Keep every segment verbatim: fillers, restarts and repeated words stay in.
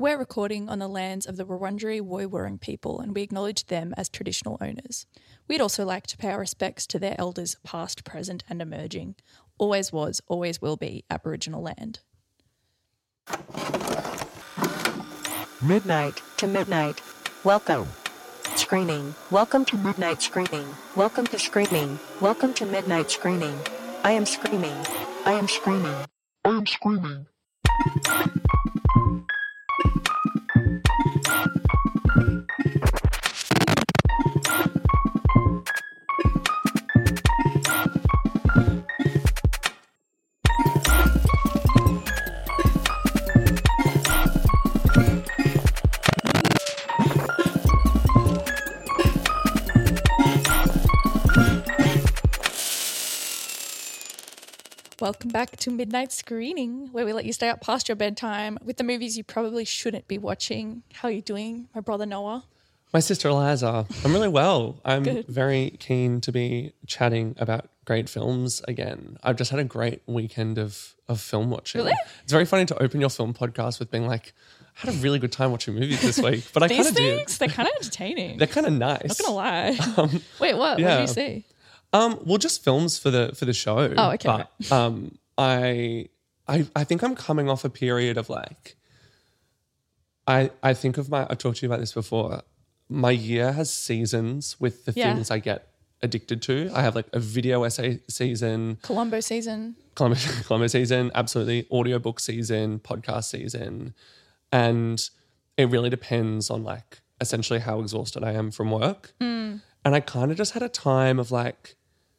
We're recording on the lands of the Wurundjeri Woiwurrung people and we acknowledge them as traditional owners. We'd also like to pay our respects to their elders past, present and emerging. Always was, always will be Aboriginal land. Midnight to midnight. Welcome. Screening. Welcome to midnight screening. Welcome to screening. Welcome to midnight screening. I am screaming. I am screaming. I am screaming. Welcome back to Midnight Screening, where we let you stay up past your bedtime with the movies you probably shouldn't be watching. How are you doing, my brother Noah? My sister Eliza. I'm really well. I'm Good. very keen to be chatting about great films again. I've just had a great weekend of, of film watching. Really? It's very funny to open your film podcast with being like, I had a really good time watching movies this week. But I kind These of did. things, they're kind of entertaining. They're kind of nice. Not gonna lie. Um, Wait, what? yeah. What did you see? Um, well, just films for the for the show. Oh, okay, But um, I I I think I'm coming off a period of like. I I think of my. I talked to you about this before. My year has seasons with the Yeah. things I get addicted to. I have like a video essay season, Columbo season. Columbo, Columbo season, absolutely, audiobook season, podcast season, and it really depends on like essentially how exhausted I am from work. Mm. And I kind of just had a time of like.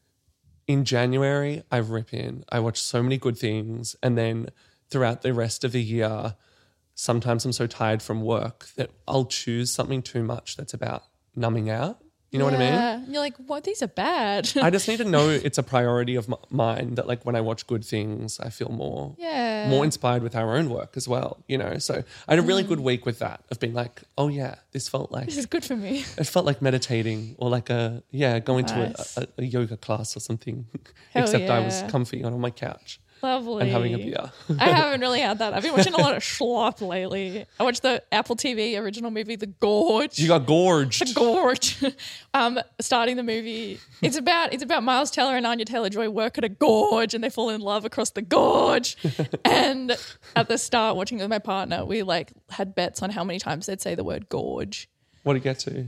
In January, I rip in. I watch so many good things. And then throughout the rest of the year, sometimes I'm so tired from work that I'll choose something too much that's about numbing out. You know what I mean? Yeah. And you're like, what? These are bad. I just need to know it's a priority of m- mine that like when I watch good things, I feel more yeah. more inspired with our own work as well, you know? So I had a really good week with that of being like, oh yeah, this felt like, This is good for me. it felt like meditating or like a, yeah, going Nice. to a, a, a yoga class or something, Hell except I was yeah. comfy on my couch Lovely. and having a beer. I haven't really had that. I've been watching a lot of schlop lately. I watched the Apple T V original movie, The Gorge. You got gorged. The Gorge. um, starting the movie, it's about it's about Miles Teller and Anya Taylor-Joy work at a gorge and they fall in love across the gorge. And at the start, watching it with my partner, we like had bets on how many times they'd say the word gorge. What did you get to?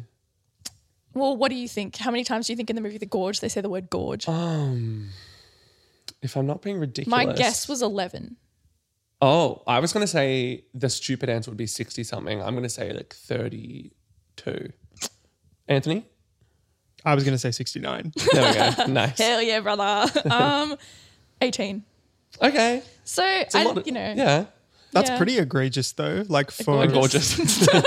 Well, what do you think? How many times do you think in the movie The Gorge they say the word gorge? Um, if I'm not being ridiculous. My guess was eleven. Oh, I was going to say the stupid answer would be sixty something. I'm going to say like thirty-two. Anthony? I was going to say sixty-nine. There we go. Nice. Hell yeah, brother. um, eighteen. Okay. So, a I, lot of- you know. Yeah. That's Yeah. pretty egregious though. Like for Gorgeous.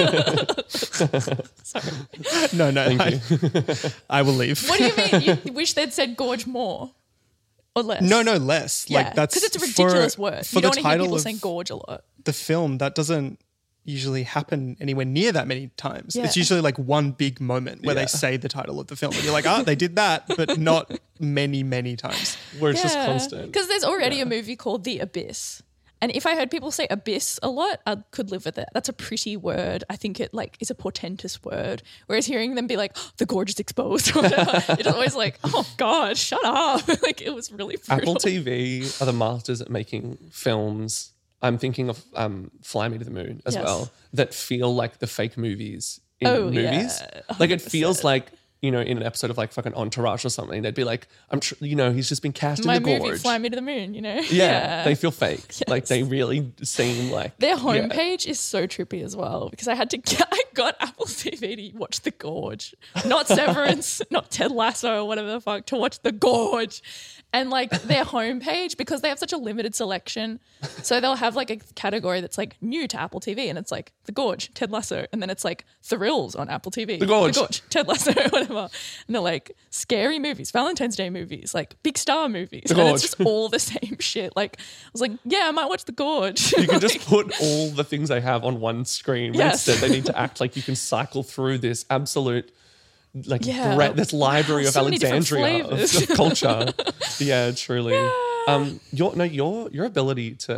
Gorgeous. Sorry. no, no, Thank I, you. I will leave. What do you mean? You wish they'd said gorge more or less? No, no, less. Yeah, Like that's because it's a for- ridiculous word. For You the don't want to hear title people of saying gorge a lot. the film, that doesn't usually happen anywhere near that many times. Yeah. It's usually like one big moment where Yeah. they say the title of the film, and you're like, oh, they did that, but not many, many times. Where it's just constant. Because there's already a movie called The Abyss. And if I heard people say abyss a lot, I could live with it. That's a pretty word. I think it like is a portentous word. Whereas hearing them be like, oh, the gorge is exposed or whatever, it's always like, oh God, shut up. Like it was really brutal. Apple T V are the masters at making films. I'm thinking of um, Fly Me to the Moon as Yes. well, that feel like the fake movies in Oh, movies. yeah, Like it feels like, you know, in an episode of like fucking Entourage or something, they'd be like, I'm tr- you know, he's just been cast My in the movie, gorge. Fly Me to the Moon, you know? yeah, they feel fake. Like Yes. they really seem like Their yeah. homepage is so trippy as well because I had to get, I got Apple T V to watch The Gorge, not Severance, not Ted Lasso or whatever the fuck, to watch The Gorge. And like their homepage, because they have such a limited selection, so they'll have like a category that's like new to Apple T V and it's like The Gorge, Ted Lasso, and then it's like thrills on Apple T V. The Gorge. The Gorge, Ted Lasso, whatever. And they're like scary movies, Valentine's Day movies, like big star movies. The and it's Gorge. just all the same shit. Like I was like, yeah, I might watch The Gorge. You can just put all the things they have on one screen. But Yes. Instead, they need to act like you can cycle through this absolute, like, Yeah. bre- this library Wow, of so many different Alexandria of, flavours. of culture. Yeah, truly. Um, your no, your your ability to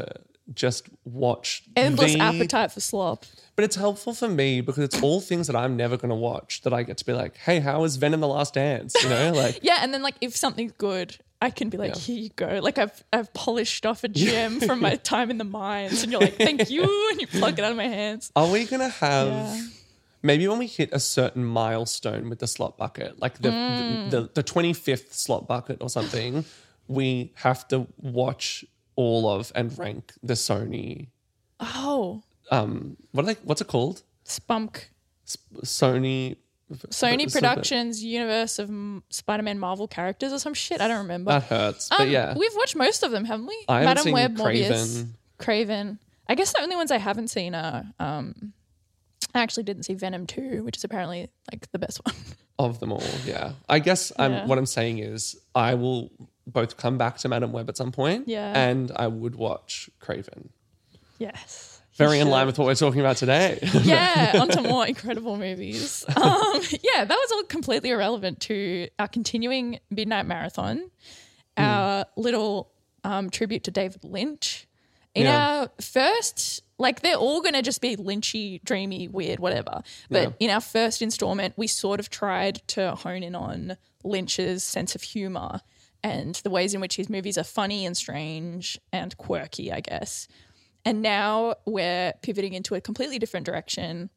just watch Endless the, appetite for slop. But it's helpful for me because it's all things that I'm never going to watch that I get to be like, hey, how is Venom: The Last Dance? You know, like Yeah, and then like if something's good, I can be like, Yeah. here you go. Like I've I've polished off a gem from my time in the mines, and you're like, thank you, and you plug it out of my hands. are we going to have Yeah. maybe when we hit a certain milestone with the slot bucket, like the Mm. the, the, the twenty-fifth slot bucket or something, we have to watch all of and rank the Sony. Oh, Um, what are they? What's it called? Spunk. Sp- Sony. Sony something- Productions universe of M- Spider-Man Marvel characters or some shit. I don't remember. That hurts, but Um, yeah. We've watched most of them, haven't we? I haven't Madam seen Web, Morbius, Craven. Craven. I guess the only ones I haven't seen are. Um, I actually didn't see Venom two, which is apparently like the best one. Of them all, yeah. I guess I'm, Yeah. what I'm saying is I will both come back to Madam Web at some point, Yeah. and I would watch Craven. Yes. Very You in should. line with what we're talking about today. Yeah, onto more incredible movies. Um, yeah, that was all completely irrelevant to our continuing Midnight Marathon, our little um, tribute to David Lynch. In Yeah. our first, like they're all going to just be Lynchy, dreamy, weird, whatever. But Yeah. in our first installment, we sort of tried to hone in on Lynch's sense of humor and the ways in which his movies are funny and strange and quirky, I guess. And now we're pivoting into a completely different direction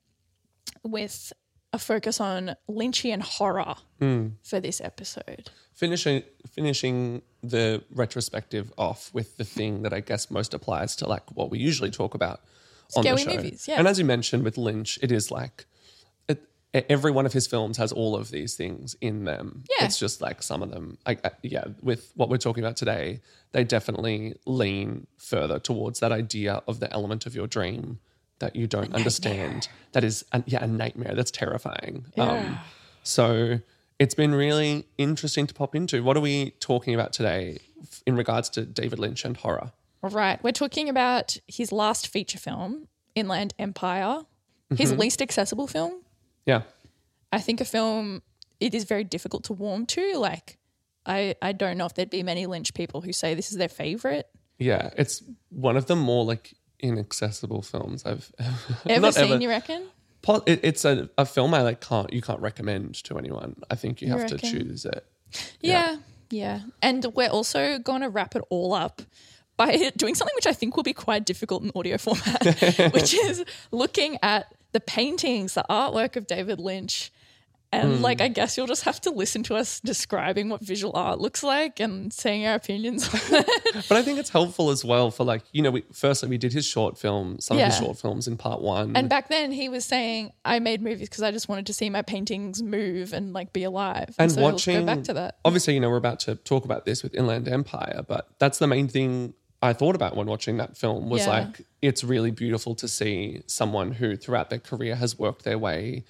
with a focus on Lynchian horror for this episode. finishing finishing the retrospective off with the thing that I guess most applies to like what we usually talk about on Scary the show. movies, yeah. And as you mentioned with Lynch, it is like it, every one of his films has all of these things in them. Yeah. It's just like some of them, I, I, yeah, with what we're talking about today, they definitely lean further towards that idea of the element of your dream that you don't understand. That is, a, yeah, a nightmare. That's terrifying. Um, so it's been really interesting to pop into. What are we talking about today f- in regards to David Lynch and horror? All right, we're talking about his last feature film, Inland Empire, his least accessible film. Yeah. I think a film, it is very difficult to warm to. Like, I, I don't know if there'd be many Lynch people who say this is their favorite. Yeah. It's one of the more like inaccessible films I've Ever not seen, ever. you reckon? Po- it, it's a, a film I like can't, you can't recommend to anyone. I think you, You have to reckon? choose it. Yeah, yeah. And we're also going to wrap it all up by doing something which I think will be quite difficult in audio format, which is looking at the paintings, the artwork of David Lynch. And like, I guess you'll just have to listen to us describing what visual art looks like and saying our opinions on it. But I think it's helpful as well for like, you know, we, firstly we did his short film, some of his Yeah. short films in part one. And back then he was saying, I made movies because I just wanted to see my paintings move and like be alive. and so watching, let's go back to that. Obviously, you know, we're about to talk about this with Inland Empire, but that's the main thing I thought about when watching that film was Yeah. like, it's really beautiful to see someone who throughout their career has worked their way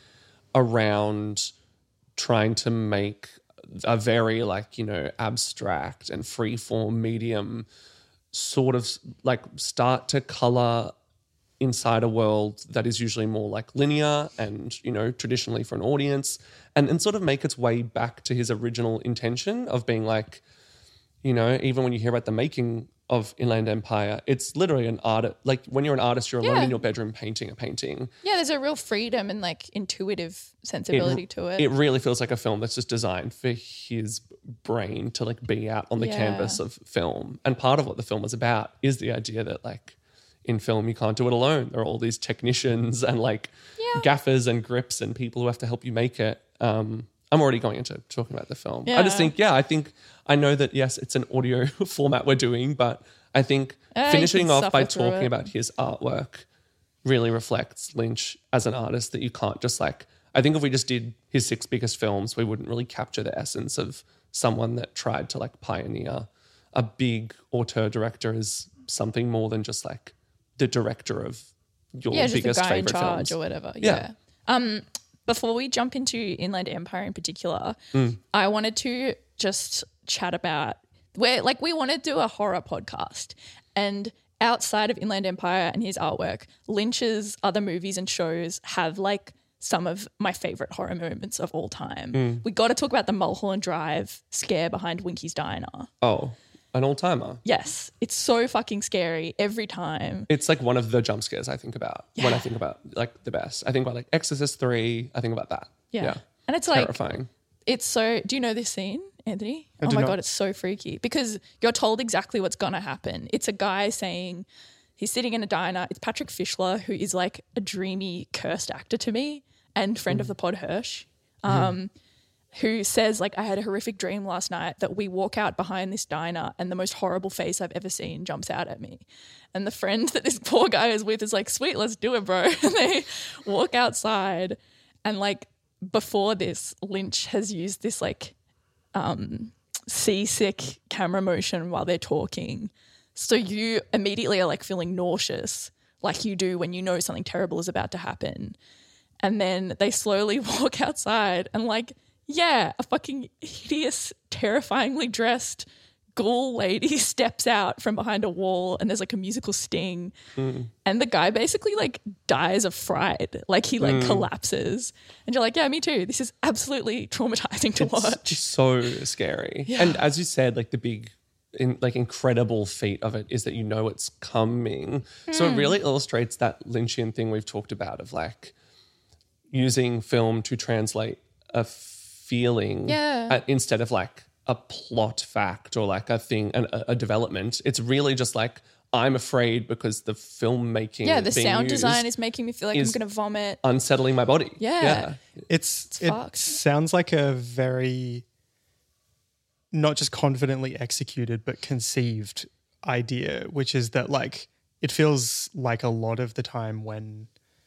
around trying to make a very like, you know, abstract and freeform medium sort of like start to color inside a world that is usually more like linear and, you know, traditionally for an audience, and, and sort of make its way back to his original intention of being like, you know, even when you hear about the making of Inland Empire, it's literally an art. Like when you're an artist, you're alone Yeah. in your bedroom painting a painting. Yeah, there's a real freedom and like intuitive sensibility to it. It really feels like a film that's just designed for his brain to like be out on the Yeah. canvas of film. And part of what the film was about is the idea that like in film you can't do it alone. There are all these technicians and like Yeah. gaffers and grips and people who have to help you make it. Um, I'm already going into talking about the film. I just Yeah. think, yeah, I think I know that yes, it's an audio format we're doing, but I think Uh, you finishing can off by suffer through talking it. about his artwork really reflects Lynch as an artist that you can't just like, I think if we just did his six biggest films, we wouldn't really capture the essence of someone that tried to like pioneer a big auteur director as something more than just like the director of your yeah, just the biggest guy in favorite charge films. or whatever. Yeah. Yeah. Um, before we jump into Inland Empire in particular, Mm. I wanted to just chat about where, like, we want to do a horror podcast, and outside of Inland Empire and his artwork, Lynch's other movies and shows have like some of my favorite horror moments of all time. Mm. We got to talk about the Mulholland Drive scare behind Winky's Diner. Oh, an all-timer. Yes, it's so fucking scary every time. It's like one of the jump scares I think about Yeah. when I think about like the best. I think about like Exorcist three. I think about that. Yeah. Yeah. And it's like, Terrifying. it's so, do you know this scene, Anthony? I oh do my not. God, it's so freaky because you're told exactly what's going to happen. It's a guy saying, he's sitting in a diner. It's Patrick Fischler, who is like a dreamy, cursed actor to me and friend of the pod, Hirsch, um, who says, like, I had a horrific dream last night that we walk out behind this diner and the most horrible face I've ever seen jumps out at me. And the friend that this poor guy is with is like, sweet, let's do it, bro. And they walk outside and like before this, Lynch has used this like um, seasick camera motion while they're talking. So you immediately are like feeling nauseous like you do when you know something terrible is about to happen. And then they slowly walk outside and like, yeah, a fucking hideous, terrifyingly dressed ghoul lady steps out from behind a wall and there's like a musical sting. Mm. And the guy basically like dies of fright. Like he like mm. collapses. And you're like, yeah, me too. This is absolutely traumatizing to It's watch. just so scary. Yeah. And as you said, like the big in, like incredible feat of it is that you know it's coming. Mm. So it really illustrates that Lynchian thing we've talked about of like using film to translate a feeling Yeah. uh, instead of like a plot fact or like a thing, an, a, a development. It's really just like, I'm afraid because the filmmaking Yeah, the being sound used design is making me feel like I'm is going to vomit. unsettling my body. Yeah. Yeah. It's, It's it fucked. sounds like a very not just confidently executed but conceived idea, which is that like it feels like a lot of the time when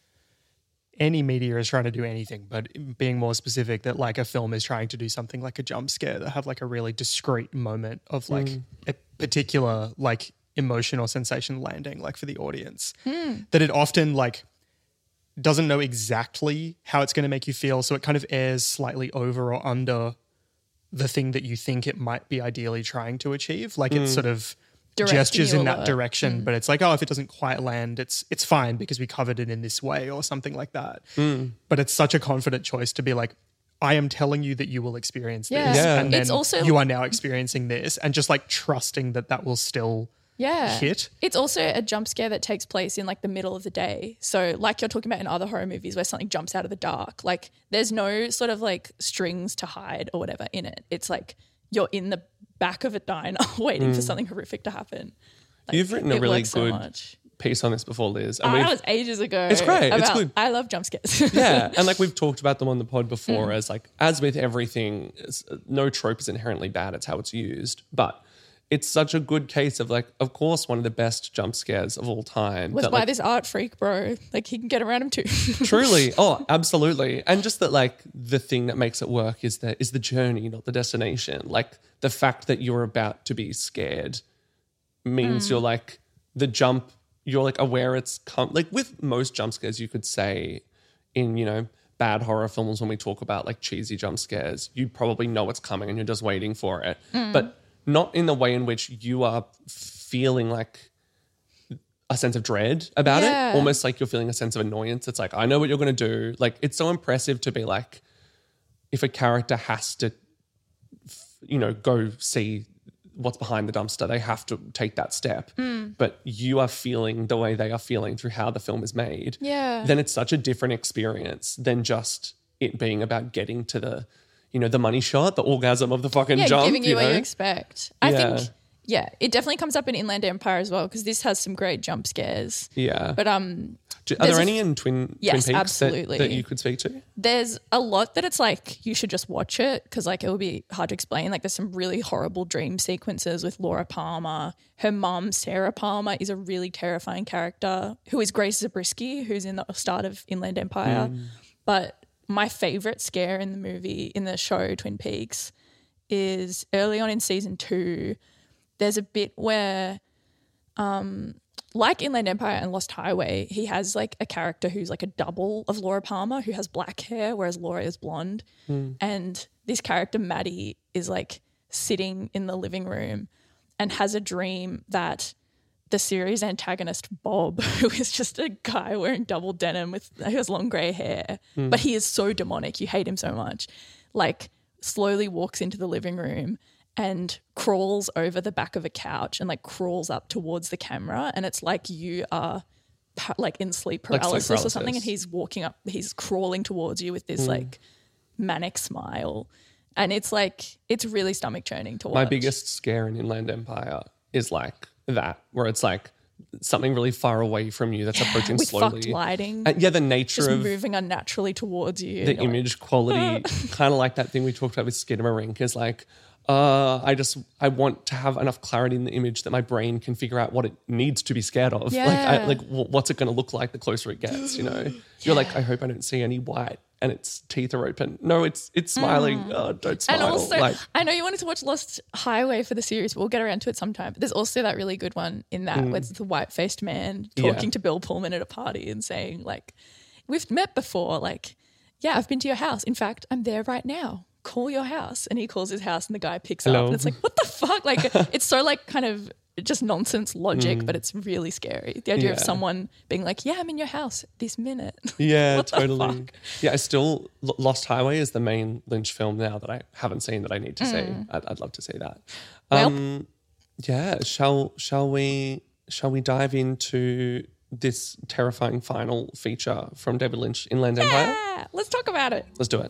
any media is trying to do anything, but being more specific, that like a film is trying to do something like a jump scare that have like a really discrete moment of like Mm. a particular like emotion or sensation landing like for the audience. Mm. That it often like doesn't know exactly how it's going to make you feel, so it kind of airs slightly over or under the thing that you think it might be ideally trying to achieve. Like it sort of Directing gestures you in a that lot. direction, but it's like, oh, if it doesn't quite land, it's it's fine because we covered it in this way or something like that. But it's such a confident choice to be like, I am telling you that you will experience Yeah. this, Yeah. and then It's also- you are now experiencing this, and just like trusting that that will still Yeah. hit. It's also a jump scare that takes place in like the middle of the day. So like you're talking about in other horror movies where something jumps out of the dark, like there's no sort of like strings to hide or whatever in it. It's like you're in the back of a diner waiting for something horrific to happen. Like, You've written a it really works so good much. piece on this before, Liz. And Oh, we've- that was ages ago. It's great. It's about- good. I love jump scares. yeah, and like we've talked about them on the pod before Mm. as like, as with everything, it's- no trope is inherently bad. It's how it's used. But it's such a good case of like, of course, one of the best jump scares of all time. Was that, by like, this art freak, bro. Like he can get around him too. Truly. Oh, absolutely. And just that like the thing that makes it work is that is the journey, not the destination. Like the fact that you're about to be scared means you're like the jump, you're like aware it's come like with most jump scares you could say in, you know, bad horror films when we talk about like cheesy jump scares, you probably know it's coming and you're just waiting for it. But not in the way in which you are feeling like a sense of dread about Yeah. it, almost like you're feeling a sense of annoyance. It's like, I know what you're going to do. Like, it's so impressive to be like, if a character has to, f- you know, go see what's behind the dumpster, they have to take that step. But you are feeling the way they are feeling through how the film is made. Yeah. Then it's such a different experience than just it being about getting to the, you know, the money shot, the orgasm of the fucking yeah, jump. giving you, you what know? you expect. I Yeah. think, yeah, it definitely comes up in Inland Empire as well because this has some great jump scares. Yeah. But um, Do- are there's there a any f- in Twin, Yes, Twin Peaks that- absolutely. That, you could speak to? there's a lot that it's like you should just watch it because like it will be hard to explain. Like there's some really horrible dream sequences with Laura Palmer. Her mum, Sarah Palmer, is a really terrifying character who is Grace Zabriskie, who's in the start of Inland Empire. But my favorite scare in the movie, in the show Twin Peaks, is early on in season two. There's a bit where um, like Inland Empire and Lost Highway, he has like a character who's like a double of Laura Palmer who has black hair, whereas Laura is blonde. And this character, Maddie, is like sitting in the living room and has a dream that the series antagonist, Bob, who is just a guy wearing double denim with who has long grey hair, but he is so demonic, you hate him so much, like slowly walks into the living room and crawls over the back of a couch and like crawls up towards the camera, and it's like you are pa- like in sleep Like sleep paralysis, or something, paralysis. and he's walking up, he's crawling towards you with this like manic smile, and it's like it's really stomach churning to watch. My biggest scare in Inland Empire is like that, where it's like something really far away from you that's approaching with slowly. fucked lighting, And yeah, the nature just of moving unnaturally towards you. the and you're like, image quality, kind of like that thing we talked about with Skinamarink, is like, uh, I just I want to have enough clarity in the image that my brain can figure out what it needs to be scared of. Like, I, Yeah. like w- what's it going to look like the closer it gets? You know, you're like, I hope I don't see any white and its teeth are open. No, it's it's smiling. Oh, don't smile. And also, like, I know you wanted to watch Lost Highway for the series. We'll get around to it sometime. But there's also that really good one in that where it's the white-faced man Yeah. talking to Bill Pullman at a party and saying, like, we've met before. Like, yeah, I've been to your house. In fact, I'm there right now. Call your house. And he calls his house and the guy picks Hello. up. And it's like, what the fuck? Like, it's so like kind of just nonsense logic, but it's really scary. The idea of Yeah. someone being like, yeah, I'm in your house this minute. yeah, What the totally. fuck? Yeah, I still L- Lost Highway is the main Lynch film now that I haven't seen that I need to see. I'd, I'd love to see that. Well. Um, yeah, shall shall we shall we dive into this terrifying final feature from David Lynch, Inland Empire? Yeah, let's talk about it. Let's do it.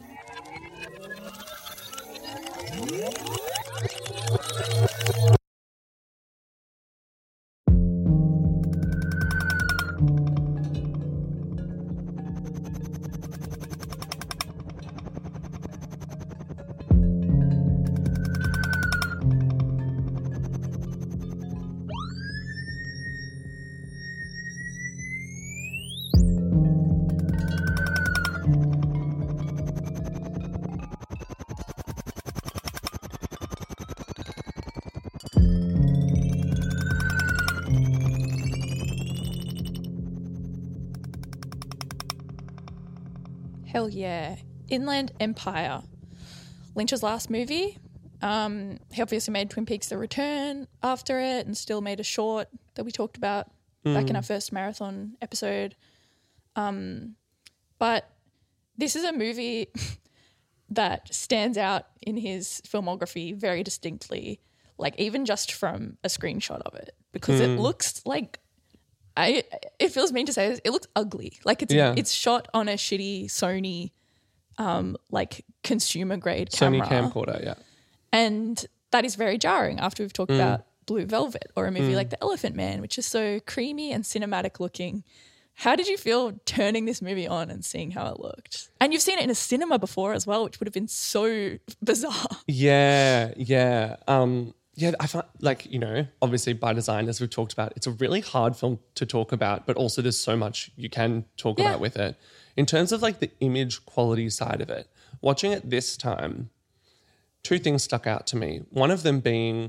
Hell yeah. Inland Empire. Lynch's last movie. Um, he obviously made Twin Peaks The Return after it and still made a short that we talked about back in our first marathon episode. Um, but this is a movie that stands out in his filmography very distinctly, like even just from a screenshot of it, because it looks like I. It feels mean to say this. It looks ugly. Like it's Yeah. it's shot on a shitty Sony, um, like consumer grade Sony camera, camcorder, yeah. and that is very jarring. After we've talked about Blue Velvet or a movie like The Elephant Man, which is so creamy and cinematic looking. How did you feel turning this movie on and seeing how it looked? And you've seen it in a cinema before as well, which would have been so bizarre. Yeah, yeah. Um, yeah, I find like, you know, obviously by design, as we've talked about, it's a really hard film to talk about, but also there's so much you can talk Yeah. about with it. In terms of like the image quality side of it, watching it this time, two things stuck out to me. One of them being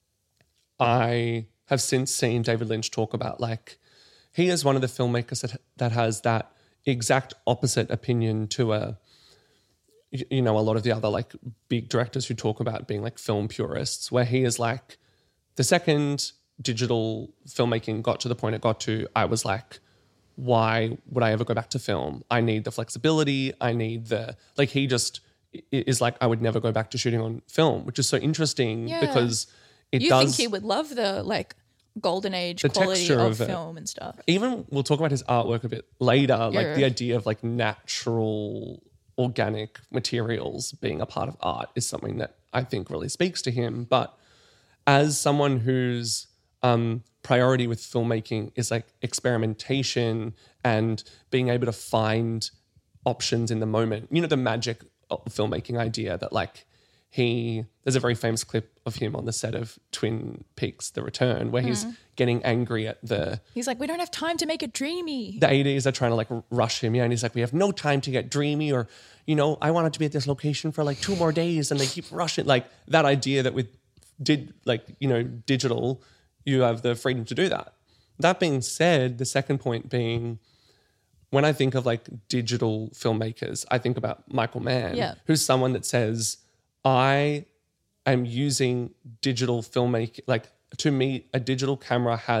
I have since seen David Lynch talk about like he is one of the filmmakers that that has that exact opposite opinion to a y- you know a lot of the other like big directors who talk about being like film purists, where he is like the second digital filmmaking got to the point it got to, I was like, why would I ever go back to film? I need the flexibility. I need the like he just i- is like I would never go back to shooting on film, which is so interesting Yeah. because it You does think he would love the like golden age The quality texture of, of it. film and stuff. even we'll talk about his artwork a bit later, like Yeah. the idea of like natural organic materials being a part of art is something that I think really speaks to him. But as someone whose um, priority with filmmaking is like experimentation and being able to find options in the moment, you know, the magic of filmmaking idea that like he, there's a very famous clip of him on the set of Twin Peaks The Return where he's getting angry at the He's like, we don't have time to make it dreamy. the eighties are trying to like r- rush him. Yeah. And he's like, we have no time to get dreamy, or, you know, I wanted to be at this location for like two more days and they keep rushing. Like that idea that with did like, you know, digital, you have the freedom to do that. That being said, the second point being, when I think of like digital filmmakers, I think about Michael Mann, Yeah. who's someone that says, I am using digital filmmaking, like to me, a digital camera has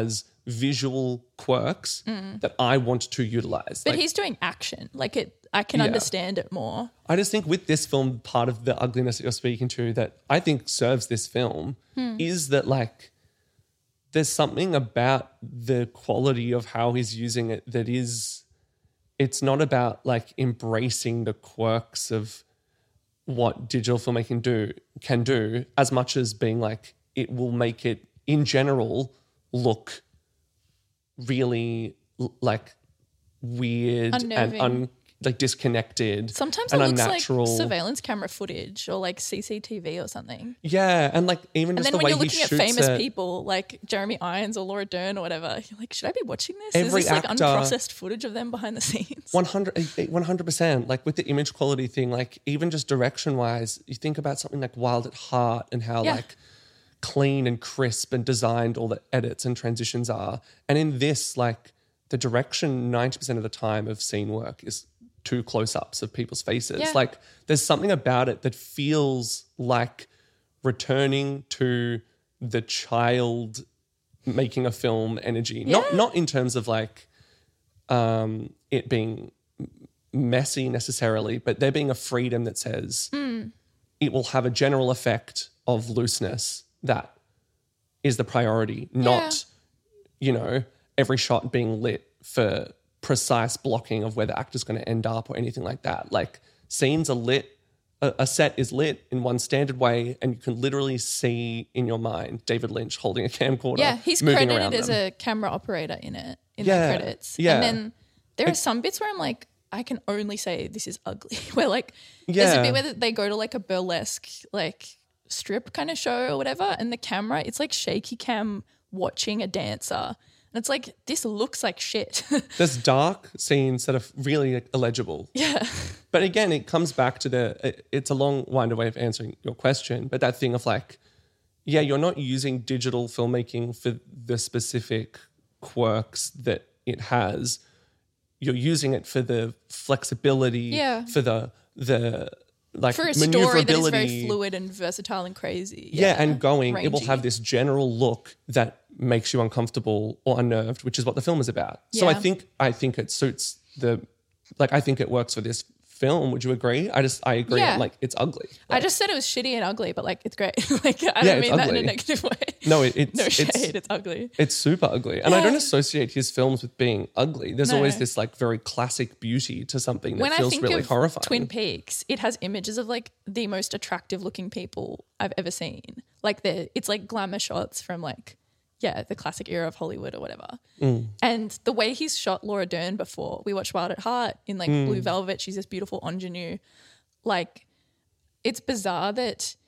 visual quirks that I want to utilize. Mm. But Like, he's doing action. Like it, I can Yeah. understand it more. I just think with this film, part of the ugliness that you're speaking to that I think serves this film Hmm. is that like there's something about the quality of how he's using it that is, it's not about like embracing the quirks of what digital filmmaking do can do as much as being like it will make it in general look really l- like weird Unnerving. and un, like disconnected. Sometimes and it looks unnatural. like surveillance camera footage or like C C T V or something. Yeah, and like even And just then the when way you're he looking at shoots famous it, people like Jeremy Irons or Laura Dern or whatever, you're like, should I be watching this? Every Is this like actor- unprocessed footage of them behind the scenes? one hundred percent like with the image quality thing, like even just direction wise, you think about something like Wild at Heart and how Yeah. like clean and crisp and designed all the edits and transitions are. And in this, like the direction ninety percent of the time of scene work is two close-ups of people's faces. Yeah. Like there's something about it that feels like returning to the child making a film energy. Not Yeah. not in terms of like um, it being messy necessarily, but there being a freedom that says Hmm. it will have a general effect of looseness that is the priority, not, you know, every shot being lit for precise blocking of where the actor's going to end up or anything like that. Like scenes are lit, a, a set is lit in one standard way, and you can literally see in your mind David Lynch holding a camcorder. Yeah, he's moving credited around as them. a camera operator in it, in Yeah, the credits. yeah. And then there are some bits where I'm like, I can only say this is ugly. Where like, there's a Yeah. bit where they go to like a burlesque, like strip kind of show or whatever, and the camera, it's like shaky cam watching a dancer. And it's like, this looks like shit. There's dark scenes that are really illegible. yeah. But again, it comes back to the, it- it's a long winded way of answering your question, but that thing of like, yeah, you're not using digital filmmaking for the specific quirks that it has. You're using it for the flexibility, Yeah. for the, the like For a story that is maneuverability. very fluid and versatile and crazy. Yeah, and going, it will rangy. have this general look that makes you uncomfortable or unnerved, which is what the film is about. So I Yeah. think I think it suits the, like I think it works for this film. Would you agree? I just I agree. Yeah. Like it's ugly. I just said it was shitty and ugly, but like it's great. like I Yeah, don't it's mean that in ugly. a negative way. No, it, it's no shade. it's It's, ugly. it's super ugly, and I Yeah. don't associate his films with being ugly. There's No. always this like very classic beauty to something that When I feels think really of horrifying. Twin Peaks, it has images of like the most attractive looking people I've ever seen. Like the it's like glamour shots from like yeah, the classic era of Hollywood or whatever. Mm. And the way he's shot Laura Dern before, we watched Wild at Heart in like Mm. Blue Velvet. She's this beautiful ingenue. Like it's bizarre that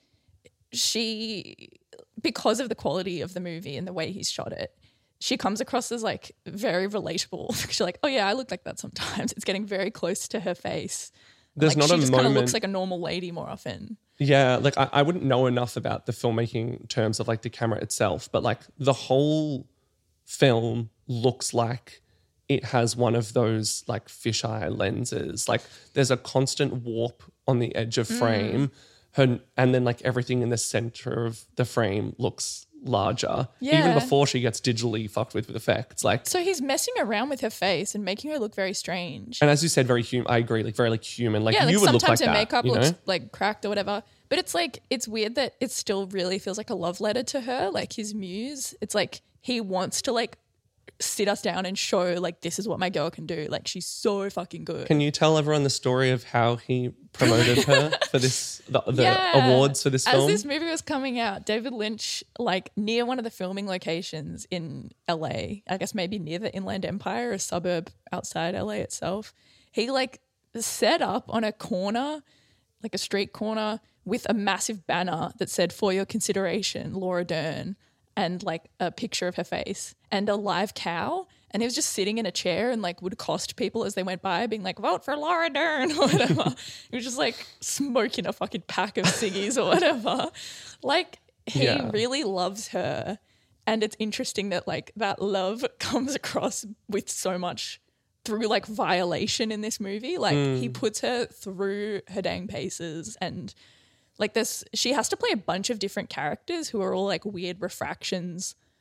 she, because of the quality of the movie and the way he's shot it, she comes across as like very relatable. She's like, oh yeah, I look like that sometimes. It's getting very close to her face. There's like, not she a just kind of moment- looks like a normal lady more often. Yeah, like I, I wouldn't know enough about the filmmaking terms of like the camera itself, but like the whole film looks like it has one of those like fisheye lenses. Like there's a constant warp on the edge of Mm. frame, her, and then like everything in the center of the frame looks larger. Even Yeah. before she gets digitally fucked with with effects. Like, So he's messing around with her face and making her look very strange. and as you said, very human. I agree, like very like human. Like yeah, like you would look like sometimes her that. makeup you looks know? like cracked or whatever. But it's like, it's weird that it still really feels like a love letter to her, like his muse. It's like he wants to like sit us down and show like, this is what my girl can do. Like she's so fucking good. Can you tell everyone the story of how he promoted her for this, the, the Yeah. awards for this As film? this movie was coming out, David Lynch, like near one of the filming locations in L A, I guess maybe near the Inland Empire, a suburb outside L A itself, he like set up on a corner, like a street corner, with a massive banner that said, "For your consideration, Laura Dern," and like a picture of her face and a live cow. And he was just sitting in a chair and like would accost people as they went by, being like, "Vote for Laura Dern," or whatever. He was just like smoking a fucking pack of ciggies or whatever. Like he Yeah. really loves her. And it's interesting that like that love comes across with so much through like violation in this movie. Like he puts her through her dang paces, and like this, she has to play a bunch of different characters who are all like weird refractions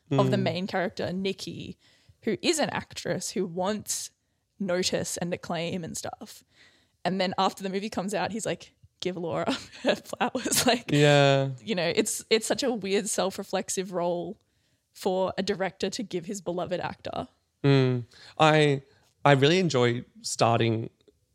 of the main character, Nikki, who is an actress who wants notice and acclaim and stuff. And then after the movie comes out, he's like, give Laura her flowers. Like, Yeah. you know, it's it's such a weird self-reflexive role for a director to give his beloved actor. Mm. I I really enjoy starting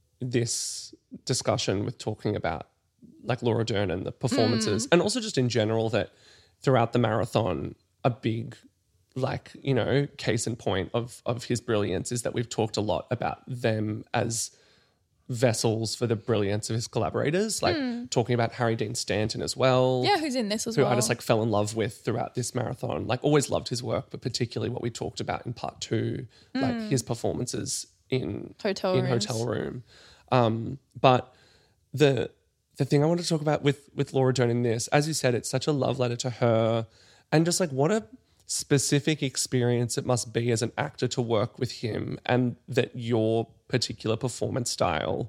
this discussion with talking about like Laura Dern and the performances, and also just in general that throughout the marathon, a big like, you know, case in point of of his brilliance is that we've talked a lot about them as vessels for the brilliance of his collaborators, like talking about Harry Dean Stanton as well. Yeah, who's in this as who well. I just like fell in love with throughout this marathon. Like always loved his work, but particularly what we talked about in part two, like his performances in Hotel in Rooms. Hotel Room. Um, but the the thing I want to talk about with with Laura Dern in this, as you said, it's such a love letter to her, and just like what a specific experience it must be as an actor to work with him, and that your particular performance style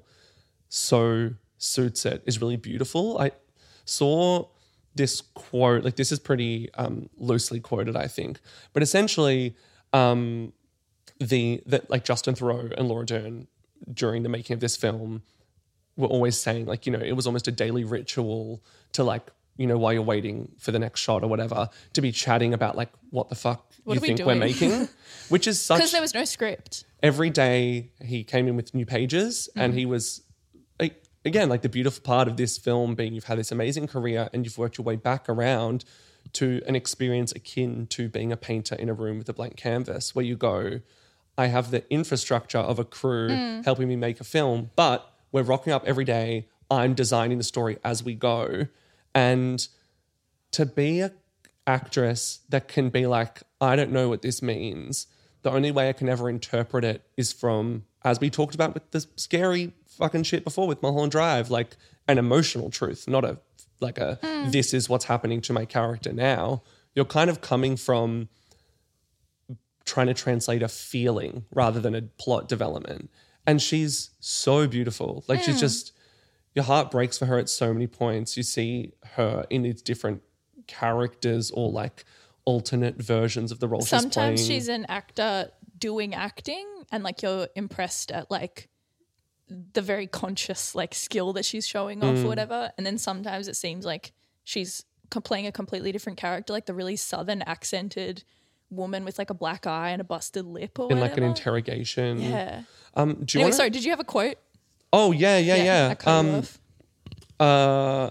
so suits it is really beautiful. I saw this quote, like this is pretty um, loosely quoted, I think, but essentially um, the that like Justin Theroux and Laura Dern during the making of this film were always saying like, you know, it was almost a daily ritual to like, you know, while you're waiting for the next shot or whatever, to be chatting about like what the fuck What you are we think we're doing? making, which is such. Because there was no script. Every day he came in with new pages, and he was like, again, like the beautiful part of this film being you've had this amazing career and you've worked your way back around to an experience akin to being a painter in a room with a blank canvas, where you go, I have the infrastructure of a crew helping me make a film, but we're rocking up every day. I'm designing the story as we go. And to be an actress that can be like, I don't know what this means. The only way I can ever interpret it is from, as we talked about with the scary fucking shit before with Mulholland Drive, like an emotional truth, not a like a this is what's happening to my character now. You're kind of coming from trying to translate a feeling rather than a plot development. And she's so beautiful. Like she's just, your heart breaks for her at so many points. You see her in these different characters or like alternate versions of the role she's playing. Sometimes she's an actor doing acting, and like you're impressed at like the very conscious like skill that she's showing off or whatever. And then sometimes it seems like she's co- playing a completely different character, like the really southern accented woman with like a black eye and a busted lip or in whatever. like an interrogation. Yeah. Um, do you Anyway, want? sorry, did you have a quote? Oh yeah, yeah, yeah. I cut you Um, off. uh,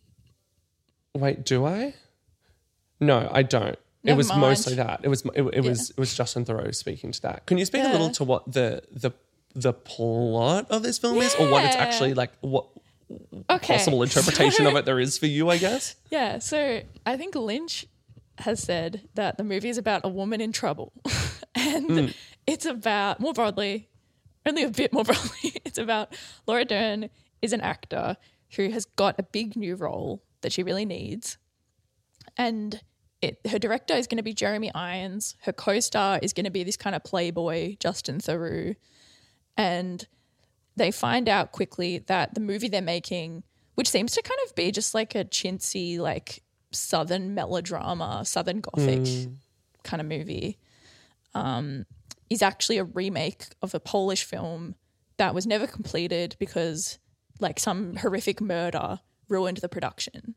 wait, do I? No, I don't. Never it was mind. mostly that. It was it, it was it was Justin Theroux speaking to that. Can you speak a little Yeah. to what the the the plot of this film is, or what it's Yeah. actually like? What Okay. possible interpretation of it there is for you? I guess. Yeah, so I think Lynch has said that the movie is about a woman in trouble. and it's about, more broadly, only a bit more broadly, it's about Laura Dern is an actor who has got a big new role that she really needs. And it, her director is going to be Jeremy Irons. Her co-star is going to be this kind of playboy, Justin Theroux. And they find out quickly that the movie they're making, which seems to kind of be just like a chintzy, like southern melodrama, southern gothic kind of movie, um, is actually a remake of a Polish film that was never completed because like some horrific murder ruined the production.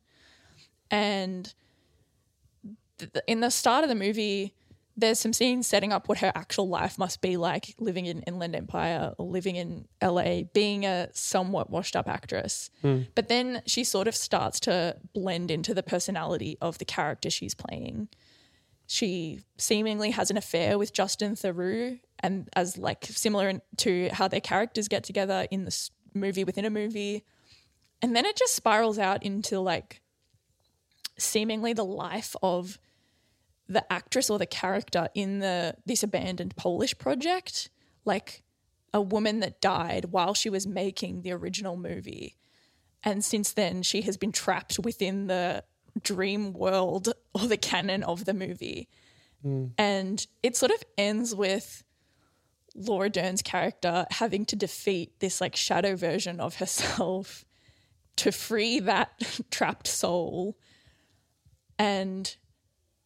And th- in the start of the movie, there's some scenes setting up what her actual life must be like living in Inland Empire or living in L A, being a somewhat washed up actress. But then she sort of starts to blend into the personality of the character she's playing. She seemingly has an affair with Justin Theroux, and as like similar to how their characters get together in this movie within a movie. And then it just spirals out into like seemingly the life of the actress or the character in the this abandoned Polish project, like a woman that died while she was making the original movie. And since then, she has been trapped within the dream world or the canon of the movie. Mm. And it sort of ends with Laura Dern's character having to defeat this like shadow version of herself to free that trapped soul. And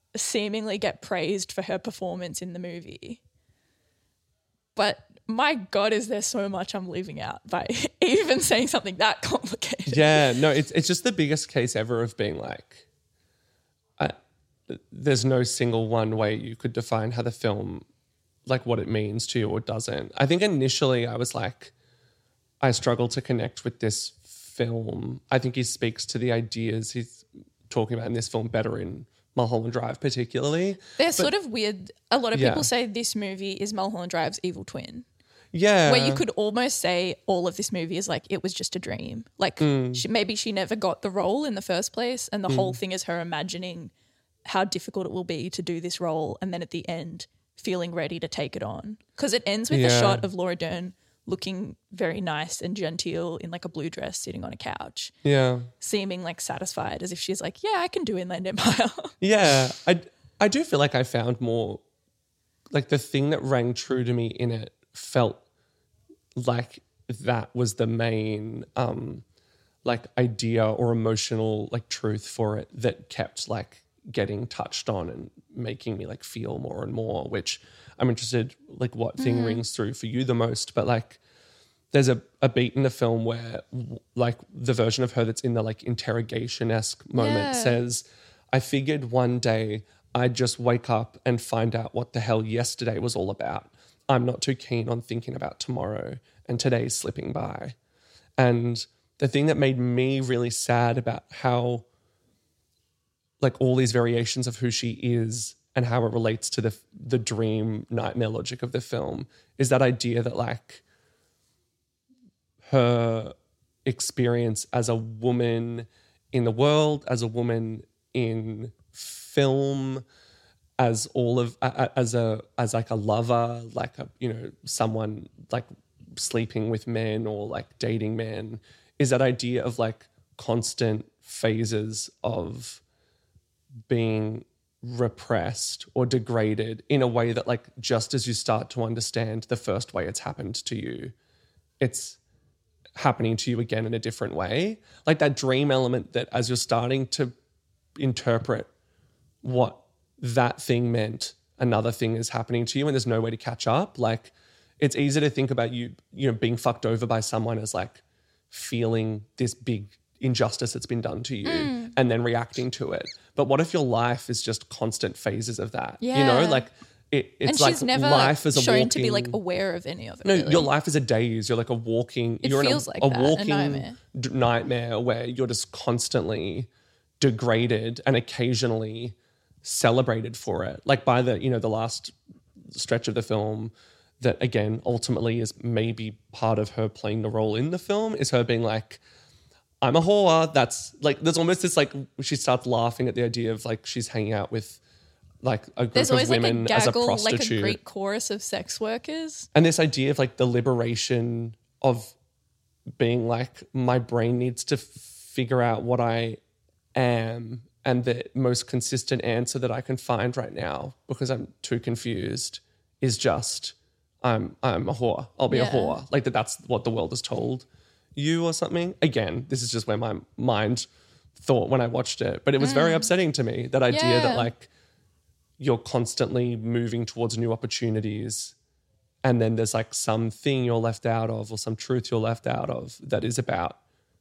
seemingly get praised for her performance in the movie. But my God, is there so much I'm leaving out by even saying something that complicated? Yeah, no, it's it's just the biggest case ever of being like, I, there's no single one way you could define how the film, like what it means to you or doesn't. I think initially I was like, I struggle to connect with this film. I think he speaks to the ideas he's talking about in this film better in Mulholland Drive particularly. They're sort of weird. A lot of Yeah. people say this movie is Mulholland Drive's evil twin. Yeah. Where you could almost say all of this movie is like it was just a dream. Like Mm. she, maybe she never got the role in the first place, and the whole thing is her imagining how difficult it will be to do this role, and then at the end feeling ready to take it on. Because it ends with a Yeah. shot of Laura Dern looking very nice and genteel in like a blue dress sitting on a couch, Yeah. seeming like satisfied as if she's like, yeah, I can do Inland Empire. Yeah. I, I do feel like I found more, like the thing that rang true to me in it felt like that was the main um, like idea or emotional like truth for it that kept like getting touched on and making me like feel more and more, which I'm interested like what thing rings through for you the most. But like there's a, a beat in the film where w- like the version of her that's in the like interrogation-esque moment Yeah. says, I figured one day I'd just wake up and find out what the hell yesterday was all about. I'm not too keen on thinking about tomorrow, and today's slipping by. And the thing that made me really sad about how like all these variations of who she is and how it relates to the the dream nightmare logic of the film is that idea that like her experience as a woman in the world, as a woman in film, as all of a- a- as a as like a lover, like a you know someone like sleeping with men or like dating men, is that idea of like constant phases of being repressed or degraded in a way that like just as you start to understand the first way it's happened to you, it's happening to you again in a different way. Like that dream element that as you're starting to interpret what that thing meant, another thing is happening to you and there's no way to catch up. Like it's easy to think about you, you know, being fucked over by someone as like feeling this big injustice that's been done to you Mm. and then reacting to it. But what if your life is just constant phases of that? You Yeah. know, like it, it's and like she's never life is a shown walking, to be like aware of any of it. no, really. your life is a daze. You're like a walking. It you're feels in like a, a that, a walking nightmare. d- nightmare where you're just constantly degraded and occasionally celebrated for it. Like by the you know the last stretch of the film, that again ultimately is maybe part of her playing the role in the film is her being like, I'm a whore. That's like there's almost this like she starts laughing at the idea of like she's hanging out with like a group There's of always like a women as a gaggle, like prostitute. a Greek chorus of sex workers. And this idea of like the liberation of being like, my brain needs to figure out what I am, and the most consistent answer that I can find right now, because I'm too confused, is just I'm I'm a whore. I'll be Yeah. a whore. Like that that's what the world has told you or something. Again, this is just where my mind thought when I watched it. But it was very upsetting to me, that idea Yeah. that like you're constantly moving towards new opportunities and then there's like something you're left out of or some truth you're left out of that is about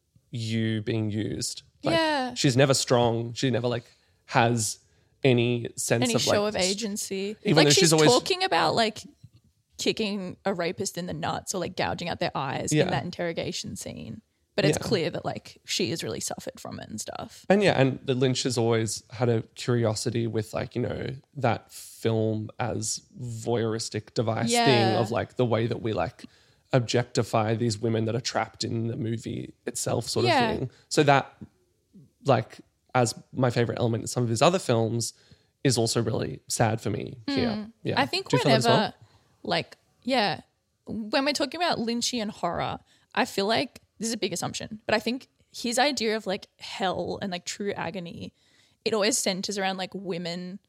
you being used. Like, Yeah. she's never strong. She never like has any sense Any of show like of agency. even like though she's, she's always- talking about like kicking a rapist in the nuts or like gouging out their eyes Yeah. in that interrogation scene. But it's Yeah. clear that like she has really suffered from it and stuff. And yeah, and the Lynch has always had a curiosity with like, you know, that film as voyeuristic device Yeah. thing of like the way that we like objectify these women that are trapped in the movie itself sort Yeah. of thing. So that like as my favorite element in some of his other films is also really sad for me here. Yeah. Hmm. I think Do you feel that as whenever, well? like, yeah, when we're talking about Lynchian horror, I feel like this is a big assumption, but I think his idea of like hell and like true agony, it always centers around like women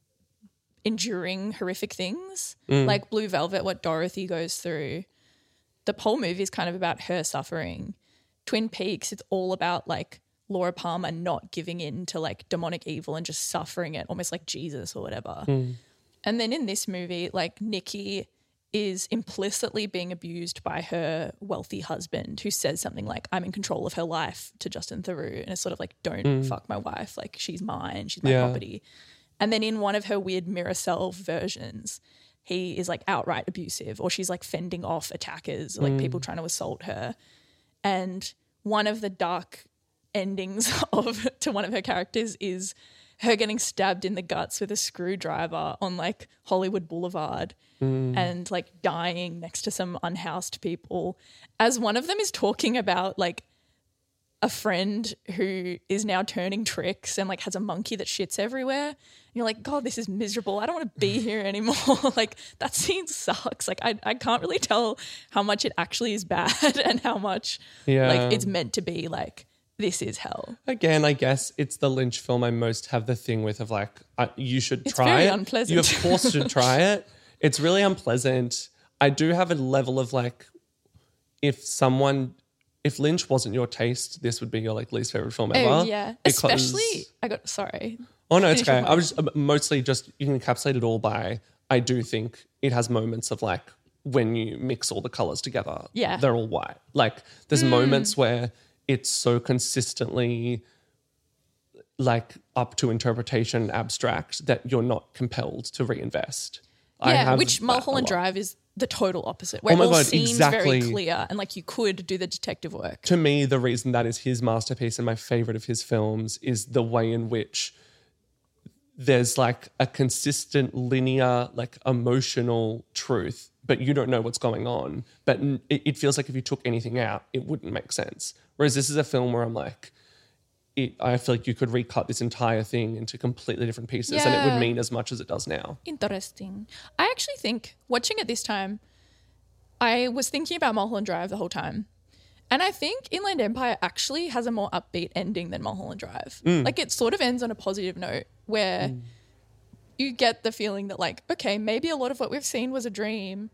enduring horrific things, Mm. like Blue Velvet, what Dorothy goes through. The whole movie is kind of about her suffering. Twin Peaks, it's all about like Laura Palmer not giving in to like demonic evil and just suffering it almost like Jesus or whatever. Mm. And then in this movie, like Nikki is implicitly being abused by her wealthy husband who says something like, I'm in control of her life to Justin Theroux. And it's sort of like, don't Mm. fuck my wife. Like she's mine. She's my Yeah. property. And then in one of her weird mirror self versions, he is like outright abusive or she's like fending off attackers, like Mm. people trying to assault her. And one of the dark endings of to one of her characters is her getting stabbed in the guts with a screwdriver on like Hollywood Boulevard Mm. and like dying next to some unhoused people, as one of them is talking about like a friend who is now turning tricks and like has a monkey that shits everywhere. And you're like, God, this is miserable. I don't want to be here anymore. Like that scene sucks. Like I, I can't really tell how much it actually is bad and how much Yeah. like it's meant to be like, this is hell. Again, I guess it's the Lynch film I most have the thing with of like, I, you should It's try very it. unpleasant. You of course should try it. It's really unpleasant. I do have a level of like, if someone, if Lynch wasn't your taste, this would be your like least favorite film ever. Oh yeah. Because- Especially, I got, sorry. Oh no, it's Finish your okay. I was just, mostly just, you can encapsulate it all by, I do think it has moments of like, when you mix all the colors together, Yeah. they're all white. Like there's moments where it's so consistently like up to interpretation abstract that you're not compelled to reinvest. I Yeah, have which that a Mulholland lot. Drive is the total opposite, where Oh my it all God, seems exactly. very clear and like you could do the detective work. To me, the reason that is his masterpiece and my favorite of his films is the way in which there's like a consistent linear, like emotional truth, but you don't know what's going on. But n- it, it feels like if you took anything out, it wouldn't make sense. Whereas this is a film where I'm like, it, I feel like you could recut this entire thing into completely different pieces and it Yeah. would mean as much as it does now. Interesting. I actually think watching it this time, I was thinking about Mulholland Drive the whole time. And I think Inland Empire actually has a more upbeat ending than Mulholland Drive. Like it sort of ends on a positive note where you get the feeling that like, okay, maybe a lot of what we've seen was a dream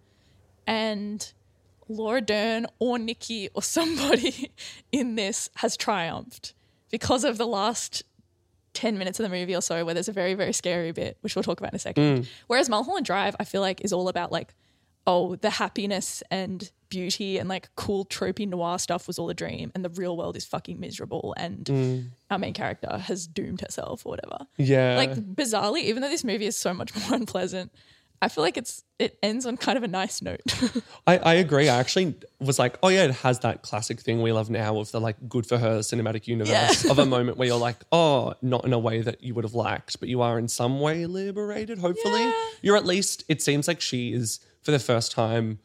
and Laura Dern or Nikki or somebody in this has triumphed because of the last ten minutes of the movie or so where there's a very, very scary bit, which we'll talk about in a second. Whereas Mulholland Drive, I feel like is all about like, oh, the happiness and beauty and like cool tropey noir stuff was all a dream and the real world is fucking miserable and our main character has doomed herself or whatever. Yeah. Like bizarrely, even though this movie is so much more unpleasant, I feel like it's it ends on kind of a nice note. I, I agree. I actually was like, oh yeah, it has that classic thing we love now of the like good for her cinematic universe Yeah. of a moment where you're like, oh, not in a way that you would have liked, but you are in some way liberated, hopefully. Yeah. You're at least, it seems like she is for the first time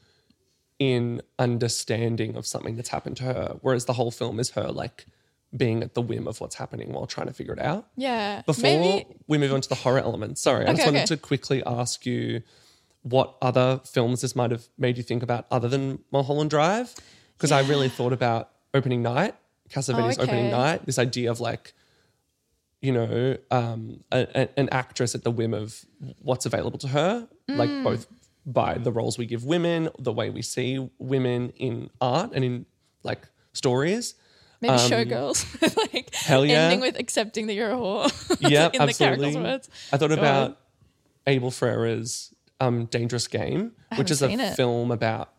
in understanding of something that's happened to her, whereas the whole film is her like being at the whim of what's happening while trying to figure it out. Yeah. Before Maybe we move on to the horror element, sorry, I Okay, just wanted okay. to quickly ask you what other films this might have made you think about other than Mulholland Drive? Because I really thought about opening night, Cassavetes' Oh, okay. opening night, this idea of like, you know, um, a, a- an actress at the whim of what's available to her, like Mm. both by the roles we give women, the way we see women in art and in like stories. maybe Showgirls. Like hell yeah. ending with accepting that you're a whore. Yeah, in absolutely. the character's words. I thought Go about on. Abel Ferrara's um, Dangerous Game, which haven't is a seen it. film about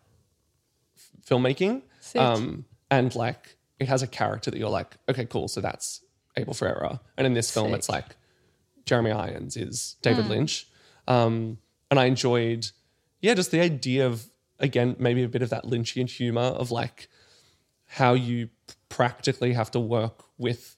f- filmmaking. Sick. Um, and like it has a character that you're like, okay, cool. So that's Abel Ferrara. And in this film, Sick. it's like Jeremy Irons is David Hmm. Lynch. Um, and I enjoyed, yeah, just the idea of, again, maybe a bit of that Lynchian humor of like how you practically have to work with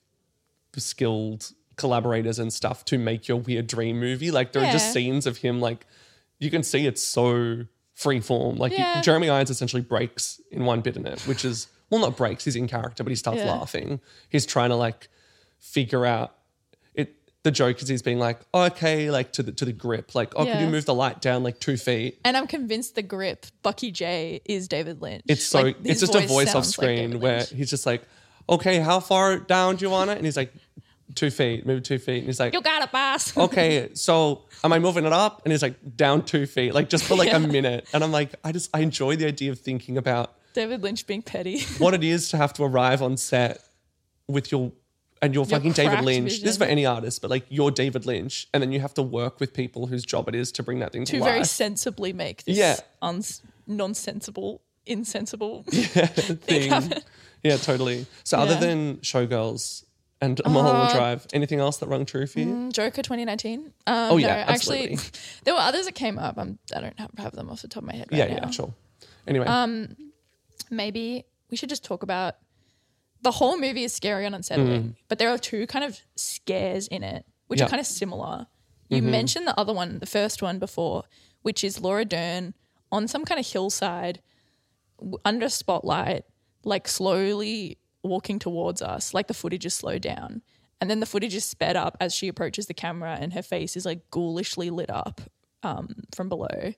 skilled collaborators and stuff to make your weird dream movie. Like there are just Yeah. scenes of him like you can see it's so free form. Like Yeah. you, Jeremy Irons essentially breaks in one bit in it, which is well not breaks, he's in character, but he starts Yeah. laughing. He's trying to like figure out it. The joke is he's being like, oh, okay, like to the to the grip, like, oh, could Yeah. you move the light down like two feet? And I'm convinced the grip, Bucky J, is David Lynch. It's so Like, it's his just a voice off sounds like screen David where Lynch. he's just like, okay, how far down do you want it? And he's like, two feet, move two feet. And he's like, You got it, boss. okay, so am I moving it up? And he's like, down two feet, like just for like Yeah. a minute. And I'm like, I just, I enjoy the idea of thinking about David Lynch being petty. what it is to have to arrive on set with your and you're Your fucking David cracked Lynch. This is for vision. any artist, but like you're David Lynch, and then you have to work with people whose job it is to bring that thing to, To life. very sensibly make this Yeah. uns- non-sensible, insensible thing. happen. Yeah, totally. So other Yeah. than Showgirls and Mulholland Uh, Drive, anything else that rung true for you? Joker twenty nineteen. Um, Oh, no, yeah, actually, absolutely. there were others that came up. I'm, I don't have, have them off the top of my head right yeah, now. yeah, sure. Anyway, Um, Maybe we should just talk about the whole movie is scary and unsettling, but there are two kind of scares in it, which Yeah. are kind of similar. You mentioned the other one, the first one before, which is Laura Dern on some kind of hillside w- under spotlight, like slowly walking towards us, like the footage is slowed down. And then the footage is sped up as she approaches the camera and her face is like ghoulishly lit up um, from below.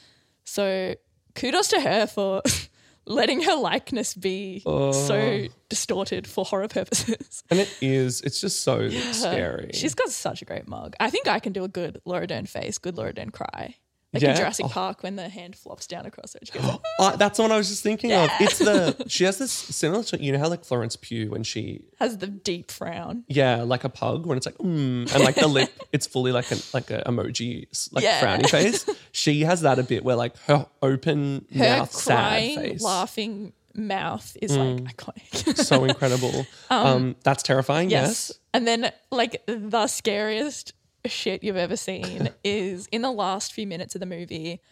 So kudos to her for letting her likeness be so distorted for horror purposes. and it is, it's just so scary. She's got such a great mug. I think I can do a good Laura Dern face, good Laura Dern cry. Like Yeah? in Jurassic Oh. Park when the hand flops down across her. She goes, Uh, that's the one I was just thinking of. It's the, she has this similar to, you know how like Florence Pugh when she, has the deep frown. yeah, like a pug when it's like, mm, and like the lip, it's fully like an like a emoji, like Yeah. frowny face. She has that a bit where like her open Her mouth, sad crying, face. laughing mouth is like iconic. So incredible. um, that's terrifying, yes. Yes. And then like the scariest shit you've ever seen is in the last few minutes of the movie.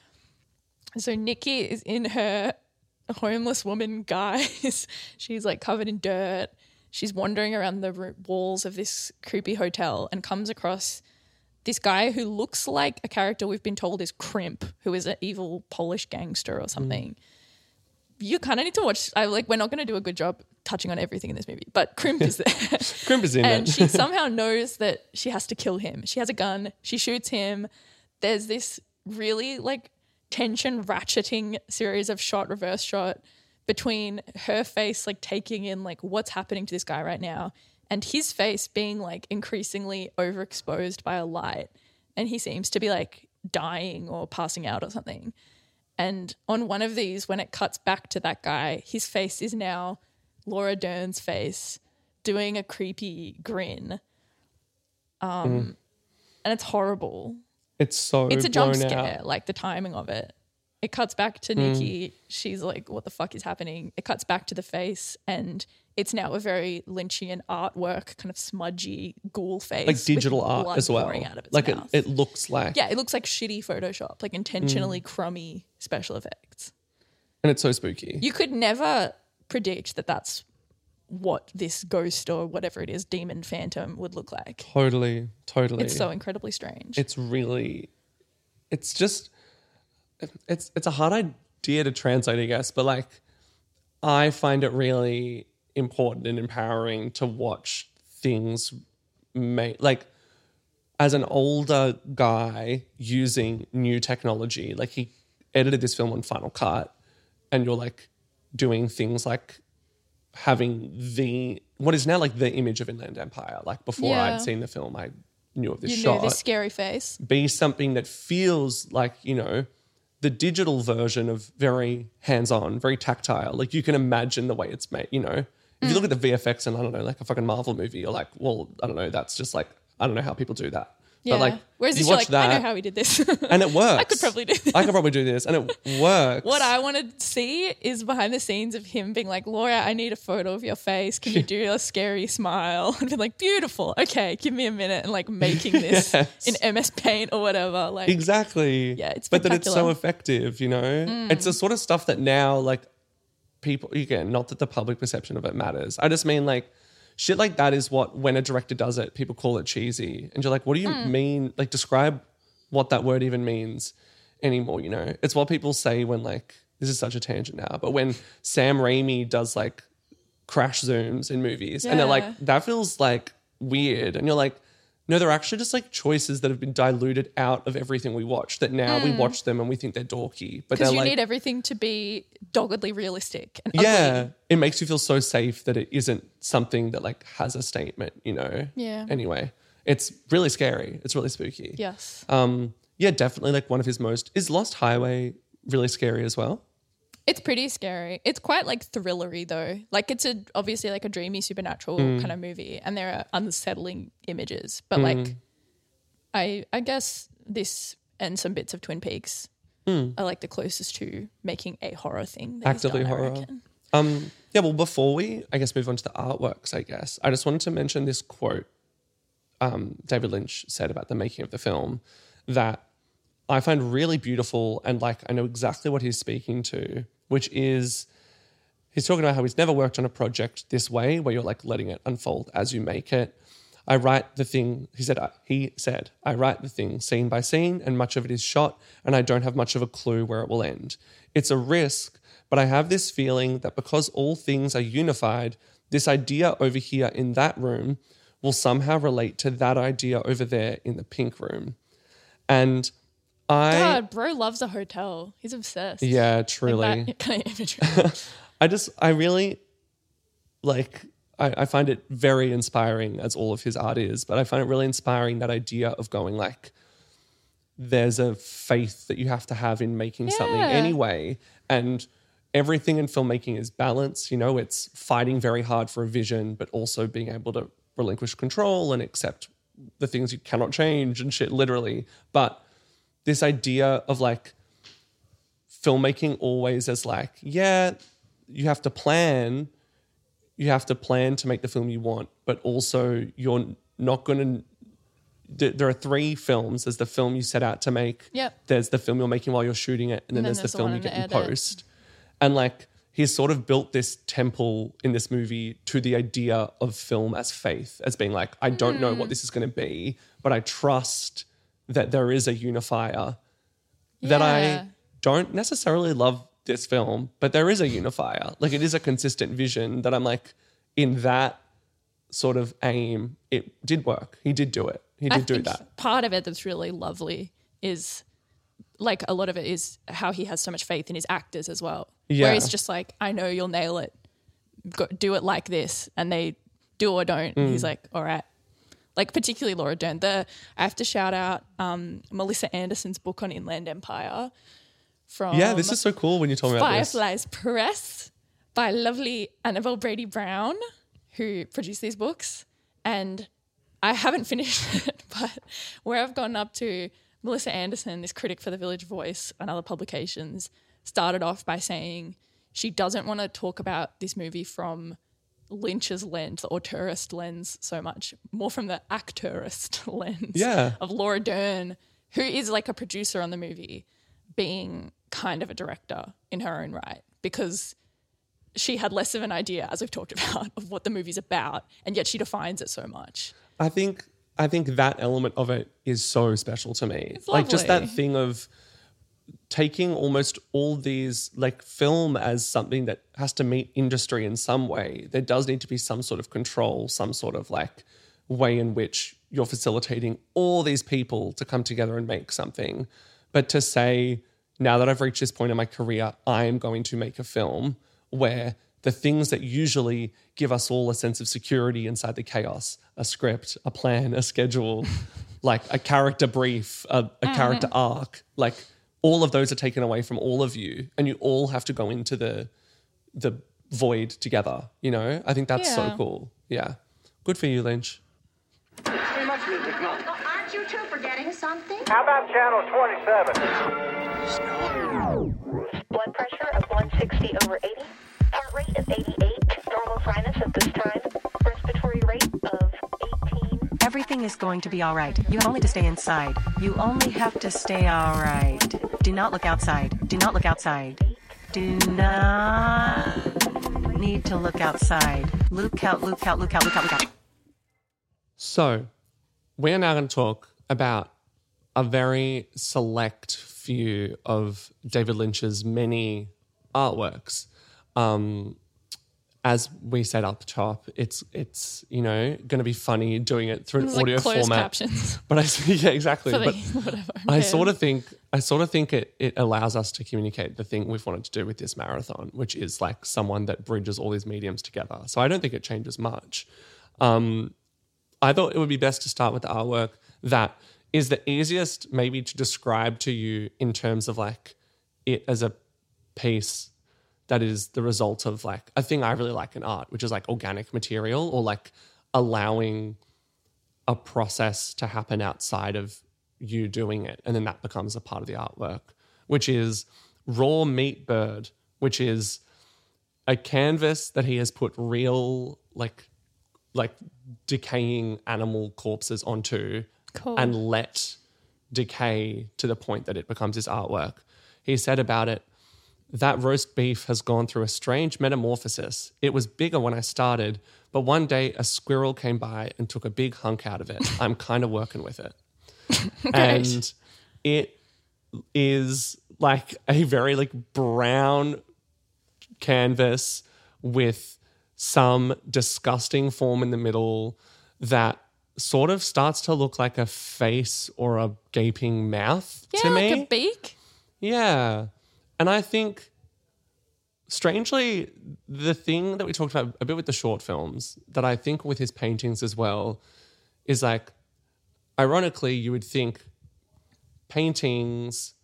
So Nikki is in her homeless woman guise. She's like covered in dirt. She's wandering around the r- walls of this creepy hotel and comes across this guy who looks like a character we've been told is Crimp, who is an evil Polish gangster or something. You kind of need to watch. I like. We're not going to do a good job touching on everything in this movie, but Crimp is there. Crimp is in And it. she somehow knows that she has to kill him. She has a gun. She shoots him. There's this really like tension ratcheting series of shot, reverse shot between her face like taking in like what's happening to this guy right now and his face being like increasingly overexposed by a light. And he seems to be like dying or passing out or something. And on one of these, when it cuts back to that guy, his face is now Laura Dern's face doing a creepy grin. Um, And it's horrible. It's so It's a jump blown scare, out. like the timing of it. It cuts back to Nikki. She's like, what the fuck is happening? It cuts back to the face and it's now a very Lynchian artwork, kind of smudgy ghoul face. Like with digital art blood as well. pouring out of its Like it, mouth. it looks like, Yeah, it looks like shitty Photoshop, like Mm. intentionally crummy special effects. and it's so spooky. You could never predict that that's what this ghost or whatever it is, demon phantom would look like. Totally, totally. It's so incredibly strange. It's really, it's just, it's it's a hard idea to translate, I guess. But like, I find it really important and empowering to watch things make like as an older guy using new technology. Like he edited this film on Final Cut, and you're like doing things like having the what is now like the image of Inland Empire. Like before Yeah. I'd seen the film, I knew of this you shot. knew this scary face. Be something that feels like, you know, the digital version of very hands-on, very tactile. Like you can imagine the way it's made, you know. If you look at the V F X and I don't know, like a fucking Marvel movie, you're like, well, I don't know, that's just like, I don't know how people do that. Yeah. But like, Whereas you this, you're watch like, I that know how he did this. and it works. I could probably do this. I could probably do this and it works. What I want to see is behind the scenes of him being like, Laura, I need a photo of your face. Can you do a scary smile? And be like, beautiful. Okay, give me a minute. And like making this Yes. in M S Paint or whatever. Like, Exactly. Yeah, it's but that it's so spectacular. effective, you know? It's the sort of stuff that now, like, people, again, not that the public perception of it matters. I just mean, like, shit like that is what, when a director does it, people call it cheesy. And you're like, what do you mean? Like, describe what that word even means anymore, you know? It's what people say when, like, this is such a tangent now, but when Sam Raimi does, like, crash zooms in movies and they're Yeah. like, that feels, like, weird. And you're like, no, they're actually just like choices that have been diluted out of everything we watch that now we watch them and we think they're dorky. But because they're you like, need everything to be doggedly realistic and yeah, ugly. it makes you feel so safe that it isn't something that like has a statement, you know? Yeah. Anyway, it's really scary. It's really spooky. Yes. Um, yeah, definitely like one of his most, is Lost Highway really scary as well? It's pretty scary. It's quite like thrillery though. Like it's a obviously like a dreamy supernatural Mm. kind of movie, and there are unsettling images. But like, I I guess this and some bits of Twin Peaks Mm. are like the closest to making a horror thing. That he's Actively done, I horror. reckon. Um, yeah, well, before we, I guess, move on to the artworks, I guess, I just wanted to mention this quote um, David Lynch said about the making of the film that I find really beautiful, and like I know exactly what he's speaking to, which is he's talking about how he's never worked on a project this way where you're like letting it unfold as you make it. I write the thing, he said, he said, I write the thing scene by scene, and much of it is shot, and I don't have much of a clue where it will end. It's a risk, but I have this feeling that because all things are unified, this idea over here in that room will somehow relate to that idea over there in the pink room. And I... God, bro loves a hotel. He's obsessed. Yeah, truly. Like that kind of imagery. I just, I really, like, I, I find it very inspiring, as all of his art is, but I find it really inspiring, that idea of going like, there's a faith that you have to have in making something Yeah. anyway. And everything in filmmaking is balance. You know, it's fighting very hard for a vision, but also being able to relinquish control and accept the things you cannot change and shit, literally. But this idea of like filmmaking always as like, yeah, you have to plan, you have to plan to make the film you want, but also you're not going to, there are three films. There's the film you set out to make. Yep. There's the film you're making while you're shooting it. And then, And then there's, there's the the film one you in get the in edit. post. And like, he's sort of built this temple in this movie to the idea of film as faith, as being like, I don't know what this is going to be, but I trust that there is a unifier that Yeah. I don't necessarily love this film, but there is a unifier. Like, it is a consistent vision that I'm like, in that sort of aim, it did work. He did do it. He did I do think that. part of it that's really lovely is like a lot of it is how he has so much faith in his actors as well. Yeah. Where he's just like, I know you'll nail it. Go, do it like this. And they do or don't. And Mm. he's like, all right. Like particularly Laura Dern. The, I have to shout out um, Melissa Anderson's book on Inland Empire from Yeah, this is so cool when you told me about this. Fireflies Press by lovely Annabelle Brady Brown, who produced these books. And I haven't finished it, but where I've gone up to, Melissa Anderson, this critic for The Village Voice and other publications, started off by saying she doesn't want to talk about this movie from Lynch's lens or tourist lens so much, more from the actorist lens Yeah. of Laura Dern, who is like a producer on the movie, being kind of a director in her own right, because she had less of an idea, as we've talked about, of what the movie's about, and yet she defines it so much. I think I think that element of it is so special to me. Like just that lovely. thing of taking almost all these, like, film as something that has to meet industry in some way. There does need to be some sort of control, some sort of like way in which you're facilitating all these people to come together and make something. But to say, now that I've reached this point in my career, I am going to make a film where the things that usually give us all a sense of security inside the chaos, a script, a plan, a schedule, like a character brief, a, a character arc, like all of those are taken away from all of you, and you all have to go into the the void together, you know? I think that's so Yeah. cool. Yeah. Good for you, Lynch. Too much music, no. Well, aren't you two forgetting something? How about channel twenty-seven? Blood pressure of one sixty over eighty. Heart rate of eighty-eight. Normal sinus at this time. Respiratory rate of eighteen. Everything is going to be all right. You have only to stay inside. You only have to stay all right. Do not look outside. Do not look outside. Do not need to look outside. Look out, look out, look out, look out, look out. So, we're now going to talk about a very select few of David Lynch's many artworks. Um, as we said up top, it's it's you know going to be funny doing it through an It's like audio closed format. captions But I yeah exactly. for the But whatever. I Yeah. sort of think I sort of think it it allows us to communicate the thing we've wanted to do with this marathon, which is like someone that bridges all these mediums together. So I don't think it changes much. Um, I thought it would be best to start with the artwork that is the easiest maybe to describe to you in terms of like it as a piece that is the result of like a thing I really like in art, which is like organic material or like allowing a process to happen outside of you doing it. And then that becomes a part of the artwork, which is Raw Meat Bird, which is a canvas that he has put real like like decaying animal corpses onto Cool. and let decay to the point that it becomes his artwork. He said about it, that roast beef has gone through a strange metamorphosis. It was bigger when I started, but one day a squirrel came by and took a big hunk out of it. I'm kind of working with it. And it is like a very like brown canvas with some disgusting form in the middle that sort of starts to look like a face or a gaping mouth Yeah, to me. like a beak. Yeah. And I think, strangely, the thing that we talked about a bit with the short films that I think with his paintings as well is like, ironically, you would think paintings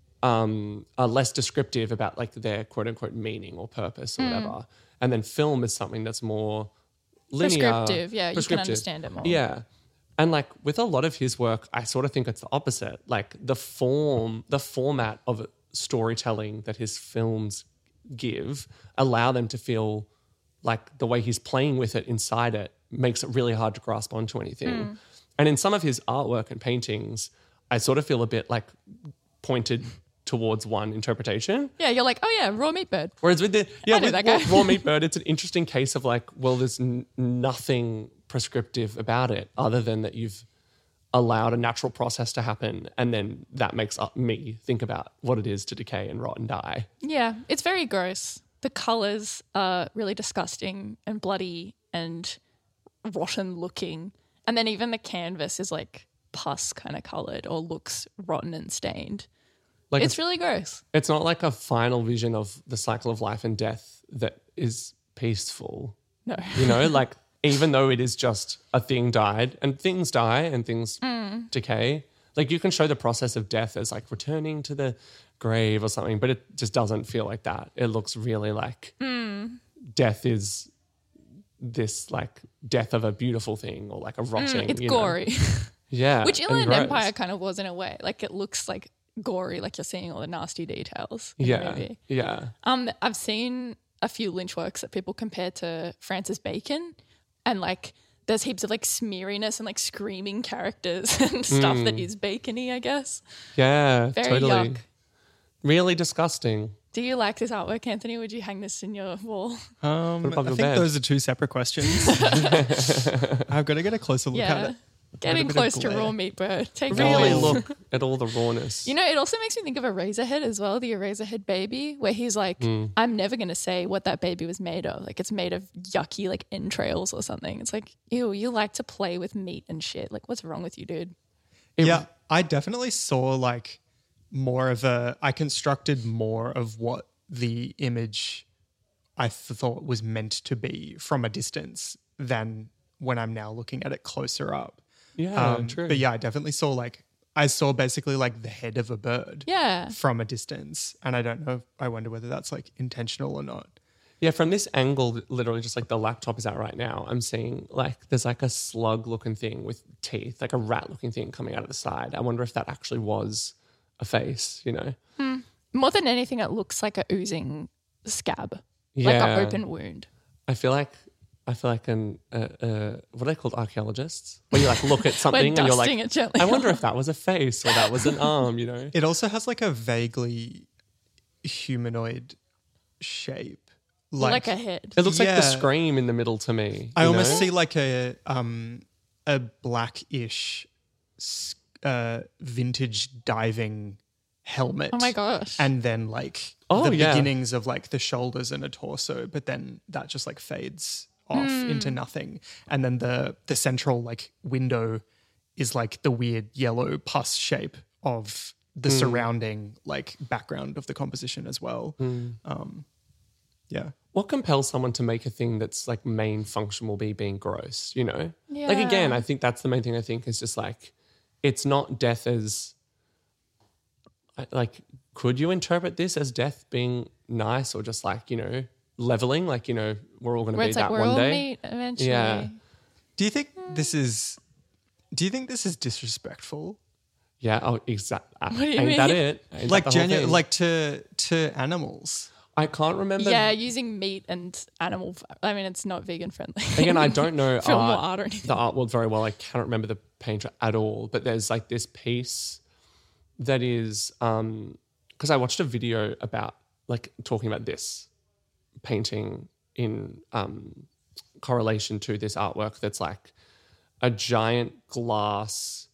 um, are less descriptive about like their quote unquote meaning or purpose or Mm. whatever. And then film is something that's more linear. Prescriptive, yeah, you can understand it more. Yeah. And like with a lot of his work, I sort of think it's the opposite. Like the form, the format of storytelling that his films give allow them to feel like the way he's playing with it inside it makes it really hard to grasp onto anything. Mm. And in some of his artwork and paintings, I sort of feel a bit like pointed towards one interpretation. Yeah, you're like, oh yeah, Raw Meat Bird. Whereas with the yeah, I know with that Raw, guy. Raw Meat Bird, it's an interesting case of like, well, there's n- nothing prescriptive about it other than that you've allowed a natural process to happen, and then that makes up me think about what it is to decay and rot and die. Yeah, it's very gross. The colours are really disgusting and bloody and rotten looking. And then even the canvas is like pus kind of coloured or looks rotten and stained. Like It's really gross. It's not like a final vision of the cycle of life and death that is peaceful. No. You know, like even though it is just a thing died and things die and things Mm. decay, like you can show the process of death as like returning to the grave or something, but it just doesn't feel like that. It looks really like Mm. death is this like death of a beautiful thing or like a rotting. Mm, it's you know? gory. Yeah. Which and Inland gross. Empire kind of was in a way. Like it looks like gory, like you're seeing all the nasty details in the Yeah. movie. Yeah. Um, I've seen a few Lynch works that people compare to Francis Bacon, and like there's heaps of like smeariness and like screaming characters and stuff that Mm. is bacony, I guess. Yeah. Very totally. yuck. Really disgusting. Do you like this artwork, Anthony? Would you hang this in your wall? Um, Put it above I your think bed. those are two separate questions. I've got to get a closer look Yeah. at it. Getting bit of close to glare. Raw Meat Bird. Take Really it. look at all the rawness. You know, it also makes me think of Eraserhead as well, the Eraserhead baby, where he's like, Mm. I'm never going to say what that baby was made of. Like, it's made of yucky, like, entrails or something. It's like, ew, you like to play with meat and shit. Like, what's wrong with you, dude? Yeah, I definitely saw like more of a. I constructed more of what the image I th- thought was meant to be from a distance than when I'm now looking at it closer up. Yeah, Um, true. But yeah, I definitely saw like I saw basically like the head of a bird. Yeah. From a distance, and I don't know. I wonder whether that's like intentional or not. Yeah, from this angle, literally just like the laptop is out right now, I'm seeing like there's like a slug looking thing with teeth, like a rat looking thing coming out of the side. I wonder if that actually was a face, you know? Hmm. More than anything, it looks like a oozing scab, like Yeah. an open wound. I feel like I feel like an uh, uh, what are they called, archaeologists? Where you like look at something and you're dusting like, it gently I wonder off. if that was a face or that was an arm, you know? It also has like a vaguely humanoid shape, Like a head. It looks like Yeah. the Scream in the middle to me. I you almost know? see like a um a blackish s- uh, vintage diving helmet. Oh my gosh. And then like Oh, the yeah. beginnings of like the shoulders and a torso, but then that just like fades off Hmm. into nothing. And then the the central like window is like the weird yellow pus shape of the Hmm. surrounding like background of the composition as well. Hmm. Um, yeah. What compels someone to make a thing that's like main function will be being gross, you know? Like Yeah. again, I think that's the main thing I think is just like, it's not death as, I- like, could you interpret this as death being nice or just like, you know, leveling, like, you know, we're all going to Where be it's that like we're one all day. meet eventually. Yeah. Do you think this is? Do you think this is disrespectful? Yeah. Oh, exactly. do you Ain't that mean? it? Ain't Like that the whole genu- thing? like to to animals? I can't remember. Yeah, using meat and animal. I mean, it's not vegan friendly. Again, I don't know Film or art, art or anything. the art world very well. I cannot remember the painter at all. But there's like this piece that is um because I watched a video about like talking about this painting in um correlation to this artwork that's like a giant glass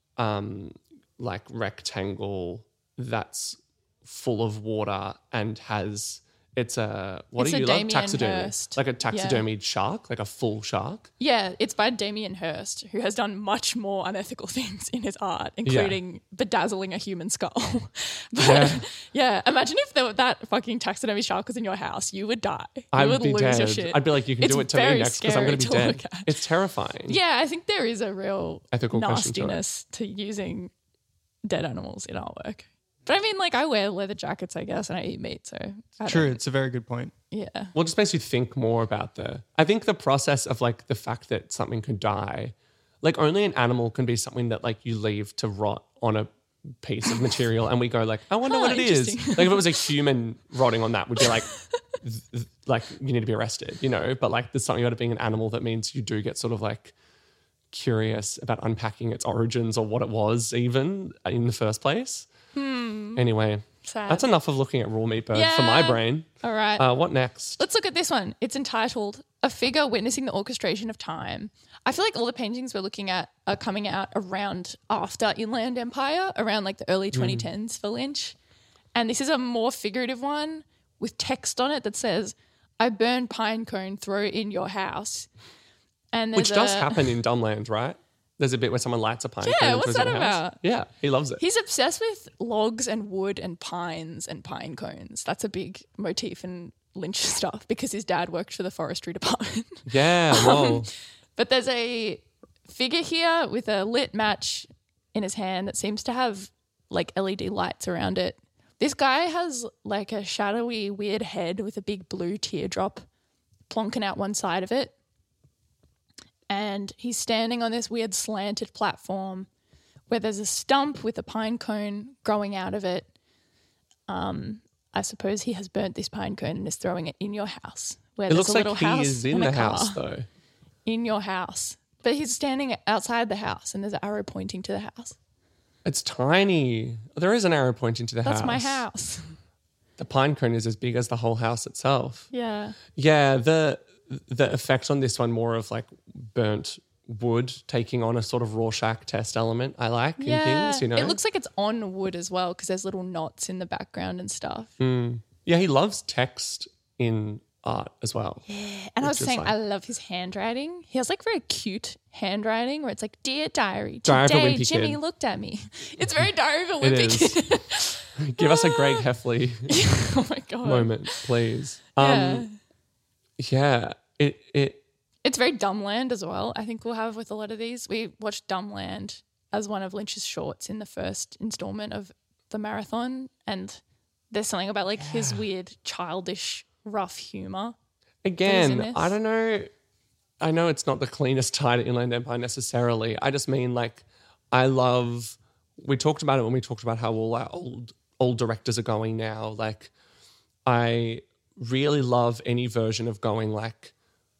um like rectangle that's full of water and has it's a what It's do a you like Damien taxidermy Hirst. like a taxidermied shark, like a full shark. Yeah, it's by Damien Hirst, who has done much more unethical things in his art, including bedazzling a human skull. But yeah. Yeah. imagine if there, that fucking taxidermy shark was in your house, you would die. You I would would be lose dead. your shit. I'd be like, you can It's do it to very me next because I'm going to be scary dead. to look at. It's terrifying. Yeah, I think there is a real Ethical question to it. nastiness to, using dead animals in artwork. But I mean, like, I wear leather jackets, I guess, and I eat meat, so I True, don't- it's a very good point. Yeah. Well, it just makes you think more about the. I think the process of like the fact that something could die, like only an animal can be something that like you leave to rot on a piece of material, and we go like, I wonder Huh, what it is. interesting. Like if it was a human rotting on that, we'd be like, th- th- like you need to be arrested, you know. But like there's something about it being an animal that means you do get sort of like curious about unpacking its origins or what it was even in the first place. Hmm. Anyway, Sad. that's enough of looking at raw meat bird for my Yeah. brain. All right. Uh, what next? Let's look at this one. It's entitled A Figure Witnessing the Orchestration of Time. I feel like all the paintings we're looking at are coming out around after Inland Empire, around like the early twenty tens for Lynch. And this is a more figurative one with text on it that says, I burn pine cone, throw it in your house. And there's Which does a- happen in Dumbland, right? There's a bit where someone lights a pine Yeah, cone into what's his that own house. about? Yeah, he loves it. He's obsessed with logs and wood and pines and pine cones. That's a big motif in Lynch stuff because his dad worked for the forestry department. yeah, whoa. But there's a figure here with a lit match in his hand that seems to have like L E D lights around it. This guy has like a shadowy, weird head with a big blue teardrop plonking out one side of it. And he's standing on this weird slanted platform where there's a stump with a pine cone growing out of it. Um, I suppose he has burnt this pine cone and is throwing it in your house. Where It there's looks a like little he house is in and a the house, car. though. In your house. But he's standing outside the house and there's an arrow pointing to the house. It's tiny. There is an arrow pointing to the That's house. my house. The pine cone is as big as the whole house itself. Yeah. Yeah, the the effect on this one more of like burnt wood taking on a sort of Rorschach test element I like in Yeah. things, you know. It looks like it's on wood as well because there's little knots in the background and stuff. Yeah, he loves text in art as well. And I was Which is saying, like- I love his handwriting. He has like very cute handwriting where it's like, Dear Diary, Diary of a today Wimpy Jimmy Kid. looked at me. It's very Diary of a It Wimpy is. Kid. Give us a Greg Heffley Oh my God. moment, please. Yeah. Um, yeah, it it It's very Dumbland as well. I think we'll have with a lot of these. We watched Dumbland as one of Lynch's shorts in the first installment of the marathon. And there's something about like his weird, childish, rough humor. in again, this. I don't know. I know it's not the cleanest tie to Inland Empire necessarily. I just mean like I love. We talked about it when we talked about how all our old old directors are going now. Like I really love any version of going like.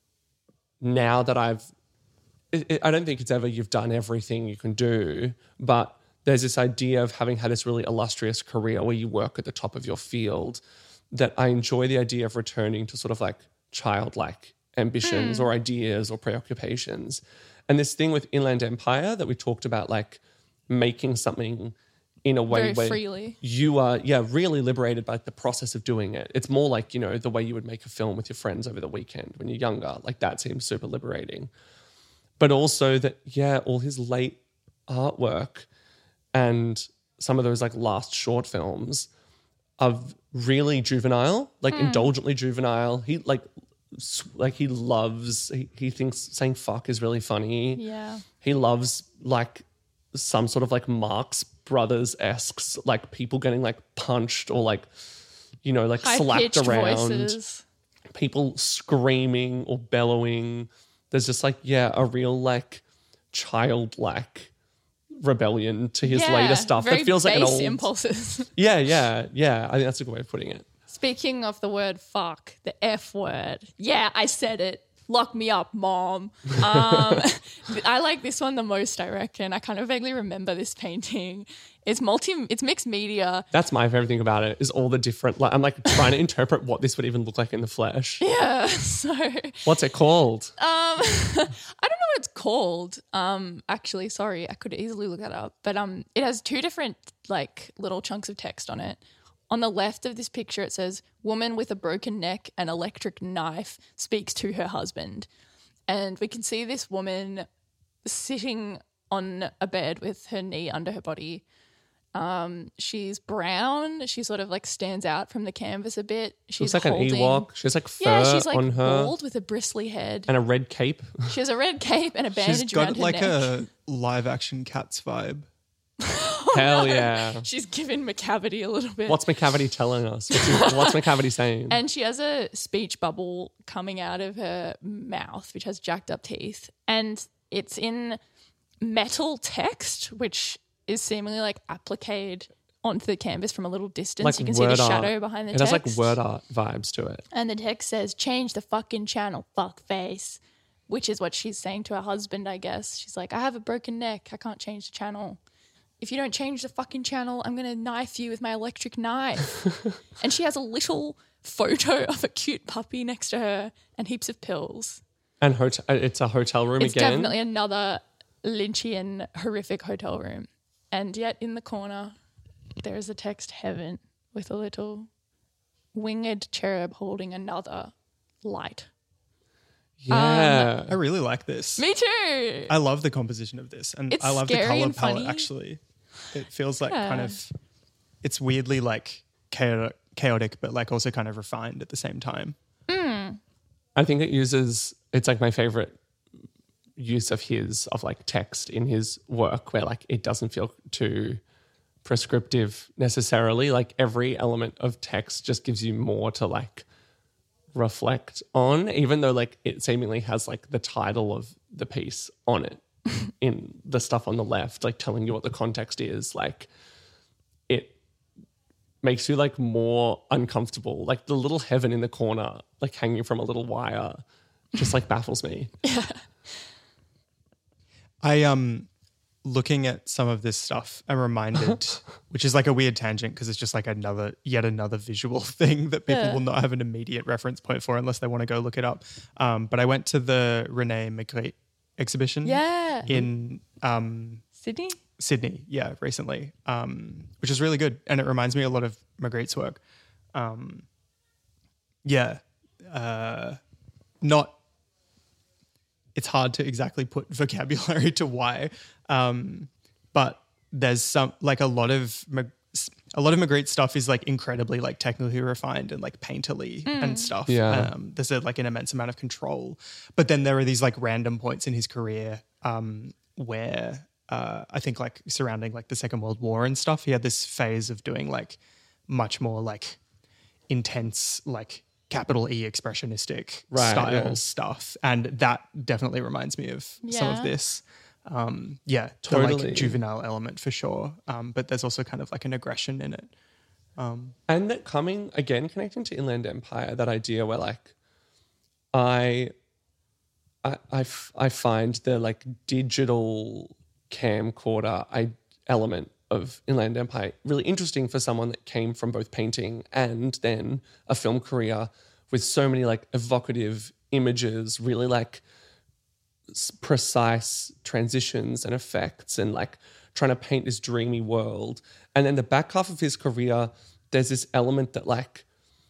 Now that I've, it, it, I don't think it's ever you've done everything you can do, but there's this idea of having had this really illustrious career where you work at the top of your field that I enjoy the idea of returning to sort of like childlike ambitions or ideas or preoccupations. And this thing with Inland Empire that we talked about, like making something in a way Very where freely. you are, yeah, really liberated by the process of doing it. It's more like, you know, the way you would make a film with your friends over the weekend when you're younger. Like that seems super liberating. But also that, yeah, all his late artwork and some of those like last short films are really juvenile, like indulgently juvenile. He like, s- like he loves, he, he thinks saying fuck is really funny. Yeah. He loves like some sort of like Marx Brothers esque, like people getting like punched or like you know, like slapped High-pitched around, voices. people screaming or bellowing. There's just like, yeah, a real like childlike rebellion to his Yeah, later stuff very that feels like an base old impulses. Yeah, yeah, yeah. I think that's a good way of putting it. Speaking of the word fuck, the F word. Yeah, I said it. Lock me up, mom. Um, I like this one the most, I reckon. I kind of vaguely remember this painting. It's multi, it's mixed media. That's my favorite thing about it is all the different, like, I'm like trying to interpret what this would even look like in the flesh. Yeah, so What's it called? Um, I don't know what it's called. Um, actually, sorry, I could easily look that up. But um, it has two different like little chunks of text on it. On the left of this picture, it says, "Woman with a broken neck and electric knife speaks to her husband," and we can see this woman sitting on a bed with her knee under her body. Um, she's brown. She sort of like stands out from the canvas a bit. She's Looks like holding, an Ewok. She has like fur yeah, she's like on her bald with a bristly head. and a red cape. She has a red cape and a bandage She's got around her like neck. a live action Cats vibe. Hell yeah. She's given McCavity a little bit. What's McCavity telling us? What's, he, what's McCavity saying? And she has a speech bubble coming out of her mouth, which has jacked up teeth. And it's in metal text, which is seemingly like appliqued onto the canvas from a little distance. like You can see the word art. shadow behind the it text. has like word art vibes to it. And the text says, "Change the fucking channel, fuck face," which is what she's saying to her husband, I guess. She's like, "I have a broken neck. I can't change the channel. If you don't change the fucking channel, I'm going to knife you with my electric knife." And she has a little photo of a cute puppy next to her and heaps of pills. And hot- it's a hotel room It's again. definitely another Lynchian horrific hotel room. And yet in the corner, there is a text heaven with a little winged cherub holding another light. Yeah. I really like this. Me too. I love the composition of this, and It's I love the scary color and palette. funny. Actually, it feels like Yeah. kind of, it's weirdly like chaotic, chaotic, but like also kind of refined at the same time. I think it uses, it's like my favorite use of his, of like text in his work where like it doesn't feel too prescriptive necessarily. Like every element of text just gives you more to like reflect on, even though like it seemingly has like the title of the piece on it in the stuff on the left, like telling you what the context is. Like it makes you like more uncomfortable. Like the little heaven in the corner, like hanging from a little wire, just like baffles me. I um looking at some of this stuff, I'm reminded, which is like a weird tangent because it's just like another, yet another visual thing that people Yeah. will not have an immediate reference point for unless they want to go look it up. Um, but I went to the Renee Magritte exhibition Yeah. in um, Sydney? Sydney, yeah, recently, um, which is really good. And it reminds me a lot of Magritte's work. Um, yeah, uh, not, it's hard to exactly put vocabulary to why, um, but there's some, like a lot of, Mag- a lot of Magritte stuff is like incredibly like technically refined and like painterly and stuff. Yeah. Um, there's a, like an immense amount of control, but then there are these like random points in his career um, where uh, I think like surrounding like the Second World War and stuff, he had this phase of doing like much more like intense, like capital E expressionistic Right, style yeah. stuff. And that definitely reminds me of some Yeah. of this. Um, yeah, the Totally. like juvenile element for sure. Um, but there's also kind of like an aggression in it. And that coming again, connecting to Inland Empire, that idea where like I, I, I, f- I find the like digital camcorder I element of Inland Empire really interesting for someone that came from both painting and then a film career with so many like evocative images, really like s- precise transitions and effects and like trying to paint this dreamy world. And then the back half of his career, there's this element that like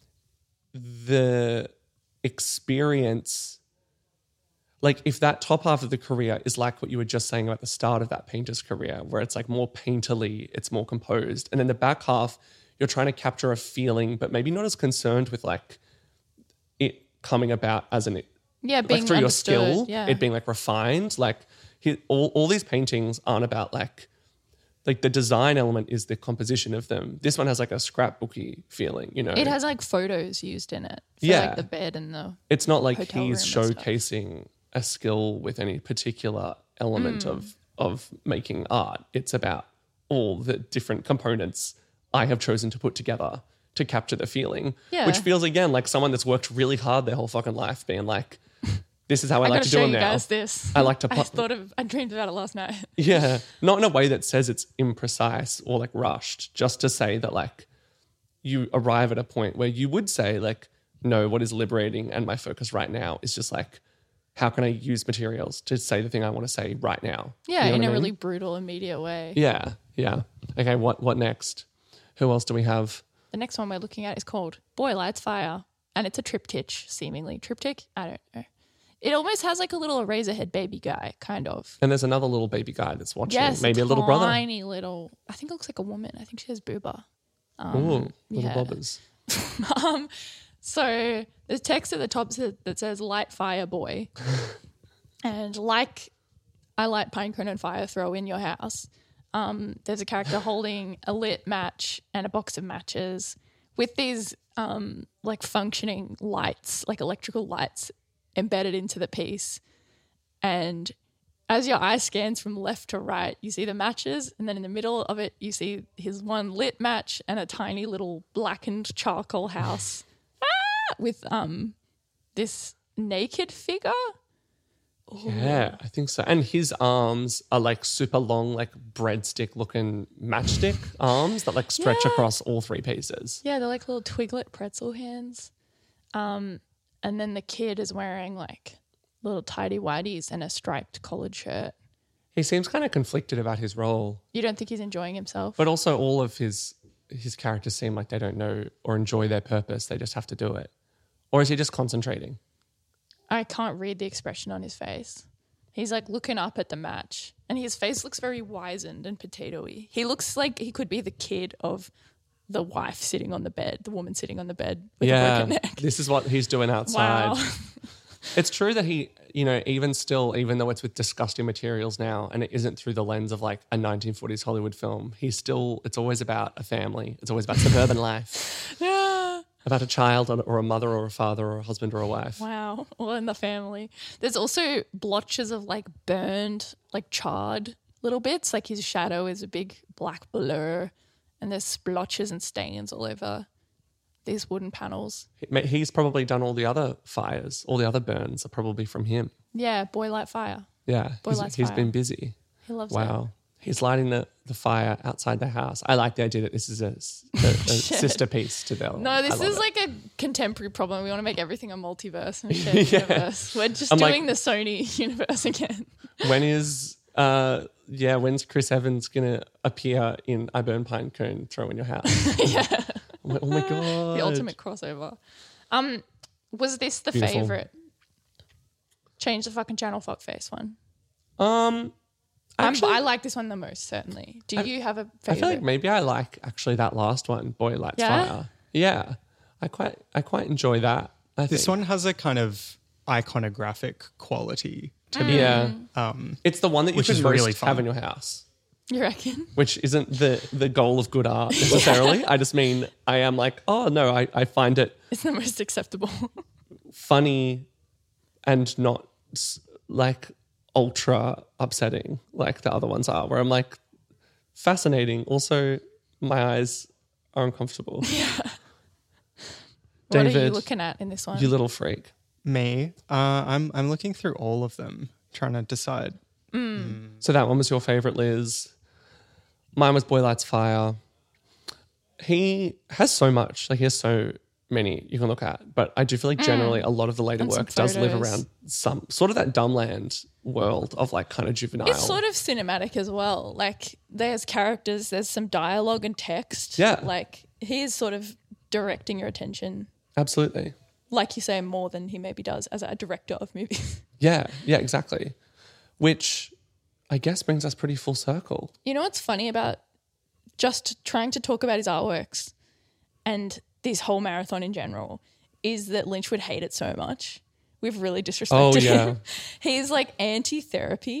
the experience, like if that top half of the career is like what you were just saying about the start of that painter's career, where it's like more painterly, it's more composed. And then the back half, you're trying to capture a feeling, but maybe not as concerned with like it coming about as an Yeah, being like through your understood, skill, yeah. it being like refined. Like he, all, all these paintings aren't about like like the design element is the composition of them. This one has like a scrapbooky feeling, you know. It has like photos used in it for Yeah. like the bed and the It's not like hotel he's room and stuff. showcasing a skill with any particular element Mm. of of making art. It's about all the different components I have chosen to put together to capture the feeling, Yeah. which feels again like someone that's worked really hard their whole fucking life, being like, "This is how I, I like gotta to show do you them now." guys this. I like to I put- thought of I dreamed about it last night. Yeah, not in a way that says it's imprecise or like rushed, just to say that like you arrive at a point where you would say like, no, what is liberating and my focus right now is just like, how can I use materials to say the thing I want to say right now? Yeah, You know in what a I mean? really brutal, immediate way. Yeah, yeah. Okay, what what next? Who else do we have? The next one we're looking at is called Boy Lights Fire, and it's a triptych, seemingly. Triptych? I don't know. It almost has like a little Eraserhead baby guy, kind of. And there's another little baby guy that's watching, Yes, maybe a little brother. tiny little. I think it looks like a woman. I think she has booba. Ooh, little yeah. bobbers. Um, so there's text at the top that that says "Light Fire Boy," and like I light pine cone and fire, throw in your house. Um, there's a character holding a lit match and a box of matches with these um, like functioning lights, like electrical lights, embedded into the piece. And as your eye scans from left to right, you see the matches, and then in the middle of it, you see his one lit match and a tiny little blackened charcoal house ah! with um this naked figure. Yeah, I think so. And his arms are like super long, like breadstick looking matchstick arms that like stretch Yeah. across all three pieces. Yeah, they're like little twiglet pretzel hands. Um, and then the kid is wearing like little tidy whities and a striped collared shirt. He seems kind of conflicted about his role, You don't think he's enjoying himself? but also all of his his characters seem like they don't know or enjoy their purpose. They just have to do it. Or is he just concentrating? I can't read the expression on his face. He's like looking up at the match, and his face looks very wizened and potatoey. He looks like he could be the kid of the wife sitting on the bed, the woman sitting on the bed with a Yeah, broken neck. this is what he's doing outside. Wow. It's true that he, you know, even still, even though it's with disgusting materials now and it isn't through the lens of like a nineteen forties Hollywood film, he's still, it's always about a family. It's always about suburban life, Yeah. about a child or or a mother or a father or a husband or a wife. Wow. All in the family. There's also blotches of like burned, like charred little bits. Like his shadow is a big black blur, and there's splotches and stains all over these wooden panels. He- He's probably done all the other fires, all the other burns are probably from him. Yeah, boy light fire. Yeah, Boy he's, lights he's fire. been busy. He loves it. Wow. He's lighting the, the fire outside the house. I like the idea that this is a, s- a- a sister piece to them. No, this is like a contemporary problem. We want to make everything a multiverse and shared Yeah. universe. We're just I'm like- doing the Sony universe again. When is, uh, yeah, when's Chris Evans going to appear in I Burn Pine Cone, Throw in Your House? Yeah. I'm like, oh my God. The ultimate crossover. Um, was this the Beautiful. favorite? Change the fucking channel, fuckface one. Um, I'm, actually, I like this one the most, certainly. Do you have a I favorite? feel like maybe I like actually that last one, Boy Lights Yeah? Fire. Yeah. I quite, I quite enjoy that. I This think. one has a kind of iconographic quality to me. Yeah. Um, It's the one that you Which could is most really have fun. in your house. You reckon? Which isn't the the goal of good art necessarily. I just mean I am like, oh no, I, I find it It's the most acceptable. funny and not s- like ultra upsetting like the other ones are, where I'm like, fascinating. Also, my eyes are uncomfortable. What are you David, looking at in this one? You little freak. me, uh, I'm I'm looking through all of them, trying to decide. So that one was your favorite, Liz. Mine was Boy Lights Fire. He has so much, like he has so many you can look at, but I do feel like generally a lot of the later And some work does live photos. around some sort of that Dumbland world of like kind of juvenile. It's sort of cinematic as well. Like there's characters, there's some dialogue and text. Yeah. Like he is sort of directing your attention, Absolutely. like you say, more than he maybe does as a director of movies. Yeah, yeah, exactly. Which I guess brings us pretty full circle. You know what's funny about just trying to talk about his artworks and this whole marathon in general is that Lynch would hate it so much. We've really disrespected Oh, yeah. him. He's like anti-therapy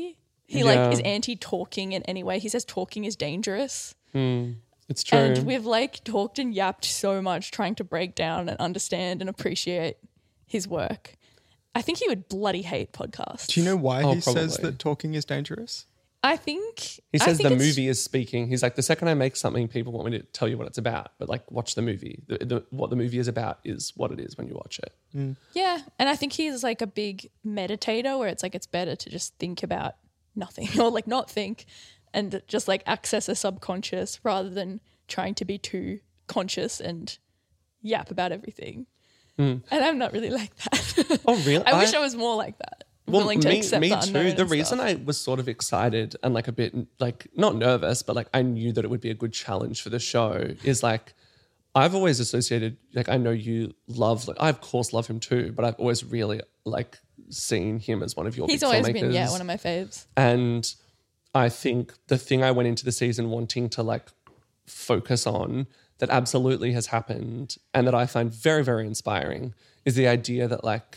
He Yeah. like is anti-talking in any way. He says talking is dangerous. It's true. And we've like talked and yapped so much trying to break down and understand and appreciate his work. I think he would bloody hate podcasts. Do you know why Oh, he says probably. that talking is dangerous? I think He I says think the it's- movie is speaking. He's like, the second I make something, people want me to tell you what it's about. But like, watch the movie. The, the, what the movie is about is what it is when you watch it. Yeah, and I think he's like a big meditator where it's like it's better to just think about nothing or like not think and just like access a subconscious rather than trying to be too conscious and yap about everything. And I'm not really like that. Oh, really? I, wish I was more like that. willing to me, accept me the too. unknown The and reason stuff. I was sort of excited and like a bit like not nervous, but like I knew that it would be a good challenge for the show is like I've always associated like I know you love like I of course love him too, but I've always really like seen him as one of your He's big always filmmakers. been, yeah, one of my faves. And I think the thing I went into the season wanting to like focus on that absolutely has happened and that I find very, very inspiring is the idea that like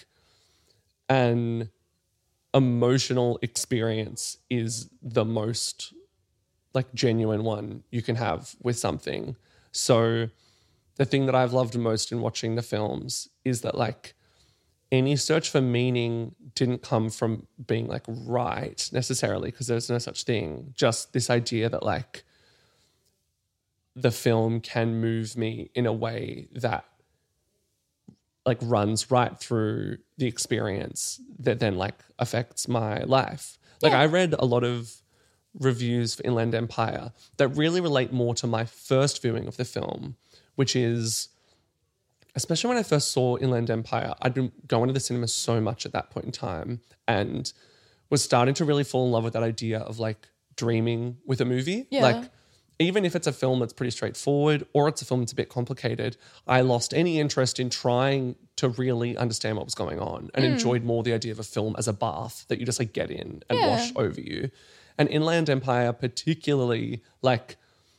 an emotional experience is the most like genuine one you can have with something. So the thing that I've loved most in watching the films is that like any search for meaning didn't come from being like right necessarily because there's no such thing. Just this idea that like the film can move me in a way that like runs right through the experience that then like affects my life. Like Yeah. I read a lot of reviews for Inland Empire that really relate more to my first viewing of the film, which is especially when I first saw Inland Empire, I'd been going to the cinema so much at that point in time and was starting to really fall in love with that idea of like dreaming with a movie. Yeah. Like even if it's a film that's pretty straightforward or it's a film that's a bit complicated, I lost any interest in trying to really understand what was going on and enjoyed more the idea of a film as a bath that you just like get in and Yeah. wash over you. And Inland Empire particularly, like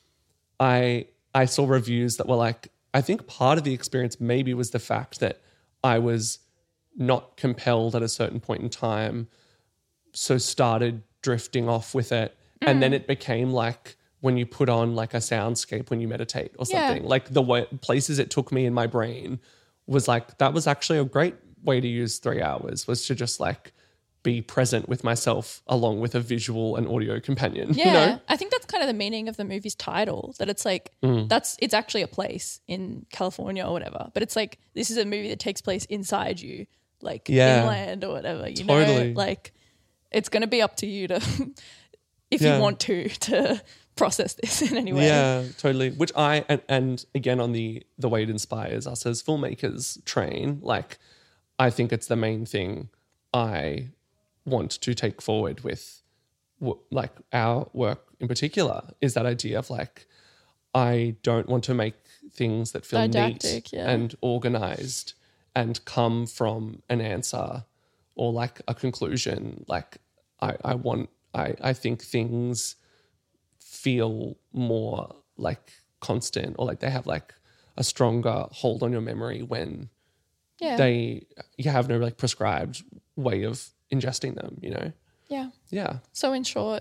I I saw reviews that were like, I think part of the experience maybe was the fact that I was not compelled at a certain point in time, so started drifting off with it. And then it became like when you put on like a soundscape when you meditate or Yeah. something. Like the way, places it took me in my brain was like, that was actually a great way to use three hours was to just like be present with myself along with a visual and audio companion. Yeah, You know? I think that's kind of the meaning of the movie's title. That it's like Mm. that's it's actually a place in California or whatever, but it's like this is a movie that takes place inside you, like Yeah. inland or whatever. You Totally. know, like it's going to be up to you to, if Yeah. you want to, to process this in any way. Yeah, totally. Which I and, and again on the the way it inspires us as filmmakers train, like I think it's the main thing I want to take forward with w- like our work in particular is that idea of like I don't want to make things that feel Didactic, neat yeah. and organized and come from an answer or like a conclusion. Like I, I want I, I think things feel more like constant or like they have like a stronger hold on your memory when Yeah. they you have no like prescribed way of ingesting them, you know? yeah. Yeah. So in short,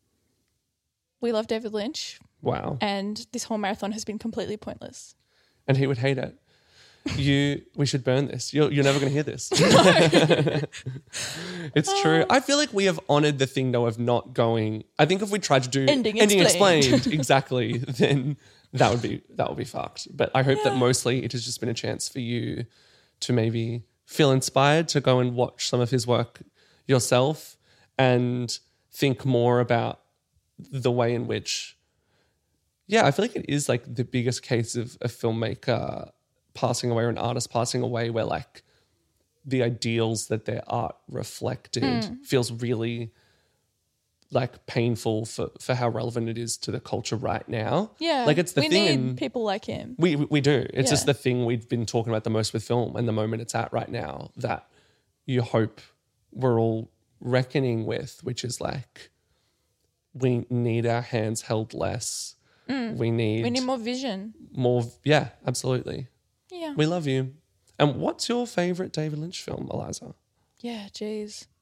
we love David Lynch Wow. and this whole marathon has been completely pointless. And he would hate it. You we should burn this. You're you're never gonna hear this. It's true. I feel like we have honored the thing though of not going. I think if we tried to do Ending explained. exactly, then that would be that would be fucked. But I hope that mostly it has just been a chance for you to maybe feel inspired to go and watch some of his work yourself and think more about the way in which, yeah, I feel like it is like the biggest case of a filmmaker passing away or an artist passing away where like the ideals that their art reflected Hmm. feels really like painful for, for how relevant it is to the culture right now. Yeah. Like it's the we thing need in, people like him. we, we we do. It's just Yeah. the thing we've been talking about the most with film and the moment it's at right now that you hope we're all reckoning with, which is like we need our hands held less. We need Mm. We need more vision. more. Yeah, absolutely. Yeah. We love you. And what's your favorite David Lynch film, Eliza? Yeah, geez.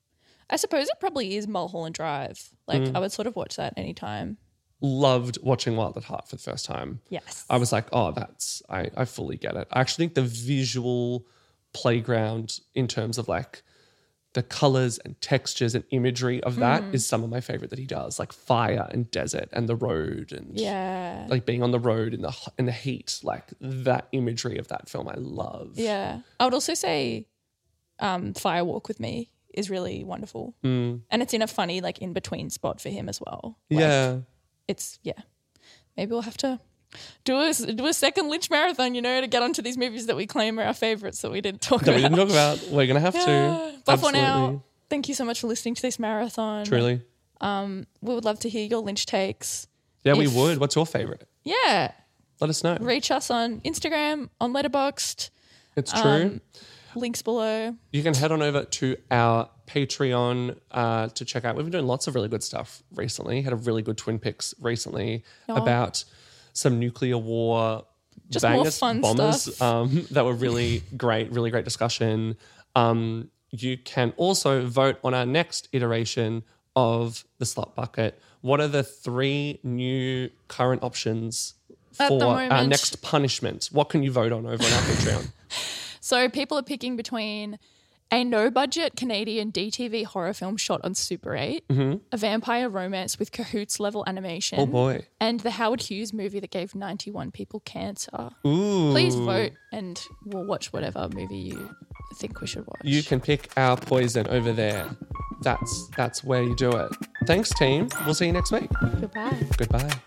I suppose it probably is Mulholland Drive. Like I would sort of watch that anytime. Loved watching Wild at Heart for the first time. Yes. I was like, oh, that's, I, I fully get it. I actually think the visual playground in terms of like the colors and textures and imagery of that Mm. is some of my favorite that he does, like fire and desert and the road and Yeah. like being on the road in the h- in the heat. Like that imagery of that film, I love. Yeah. I would also say um, Fire Walk with Me is really wonderful. Mm. And it's in a funny, like, in between spot for him as well. Like, Yeah. It's, yeah. Maybe we'll have to do a, do a second Lynch marathon, you know, to get onto these movies that we claim are our favourites that we didn't talk That we about. didn't talk about. We're gonna have Yeah. to. But for Absolutely. now, thank you so much for listening to this marathon. Truly. We would love to hear your Lynch takes. Yeah, we If- would. What's your favorite? Yeah. Let us know. Reach us on Instagram, on Letterboxd, It's true. um, links below. You can head on over to our Patreon uh, to check out. We've been doing lots of really good stuff recently. Had a really good Twin Picks recently about some nuclear war Just more bangers, fun bombers stuff. um, that were really great, really great discussion. Um, you can also vote on our next iteration of the Slot Bucket. What are the three new current options At for the our moment. next punishment? What can you vote on over on our Patreon? So people are picking between a no-budget Canadian D T V horror film shot on Super eight, a vampire romance with Cahoots level animation, Mm-hmm. Oh boy. and the Howard Hughes movie that gave ninety-one people cancer. Ooh. Please vote, and we'll watch whatever movie you think we should watch. You can pick our poison over there. That's that's where you do it. Thanks, team. We'll see you next week. Goodbye. Goodbye.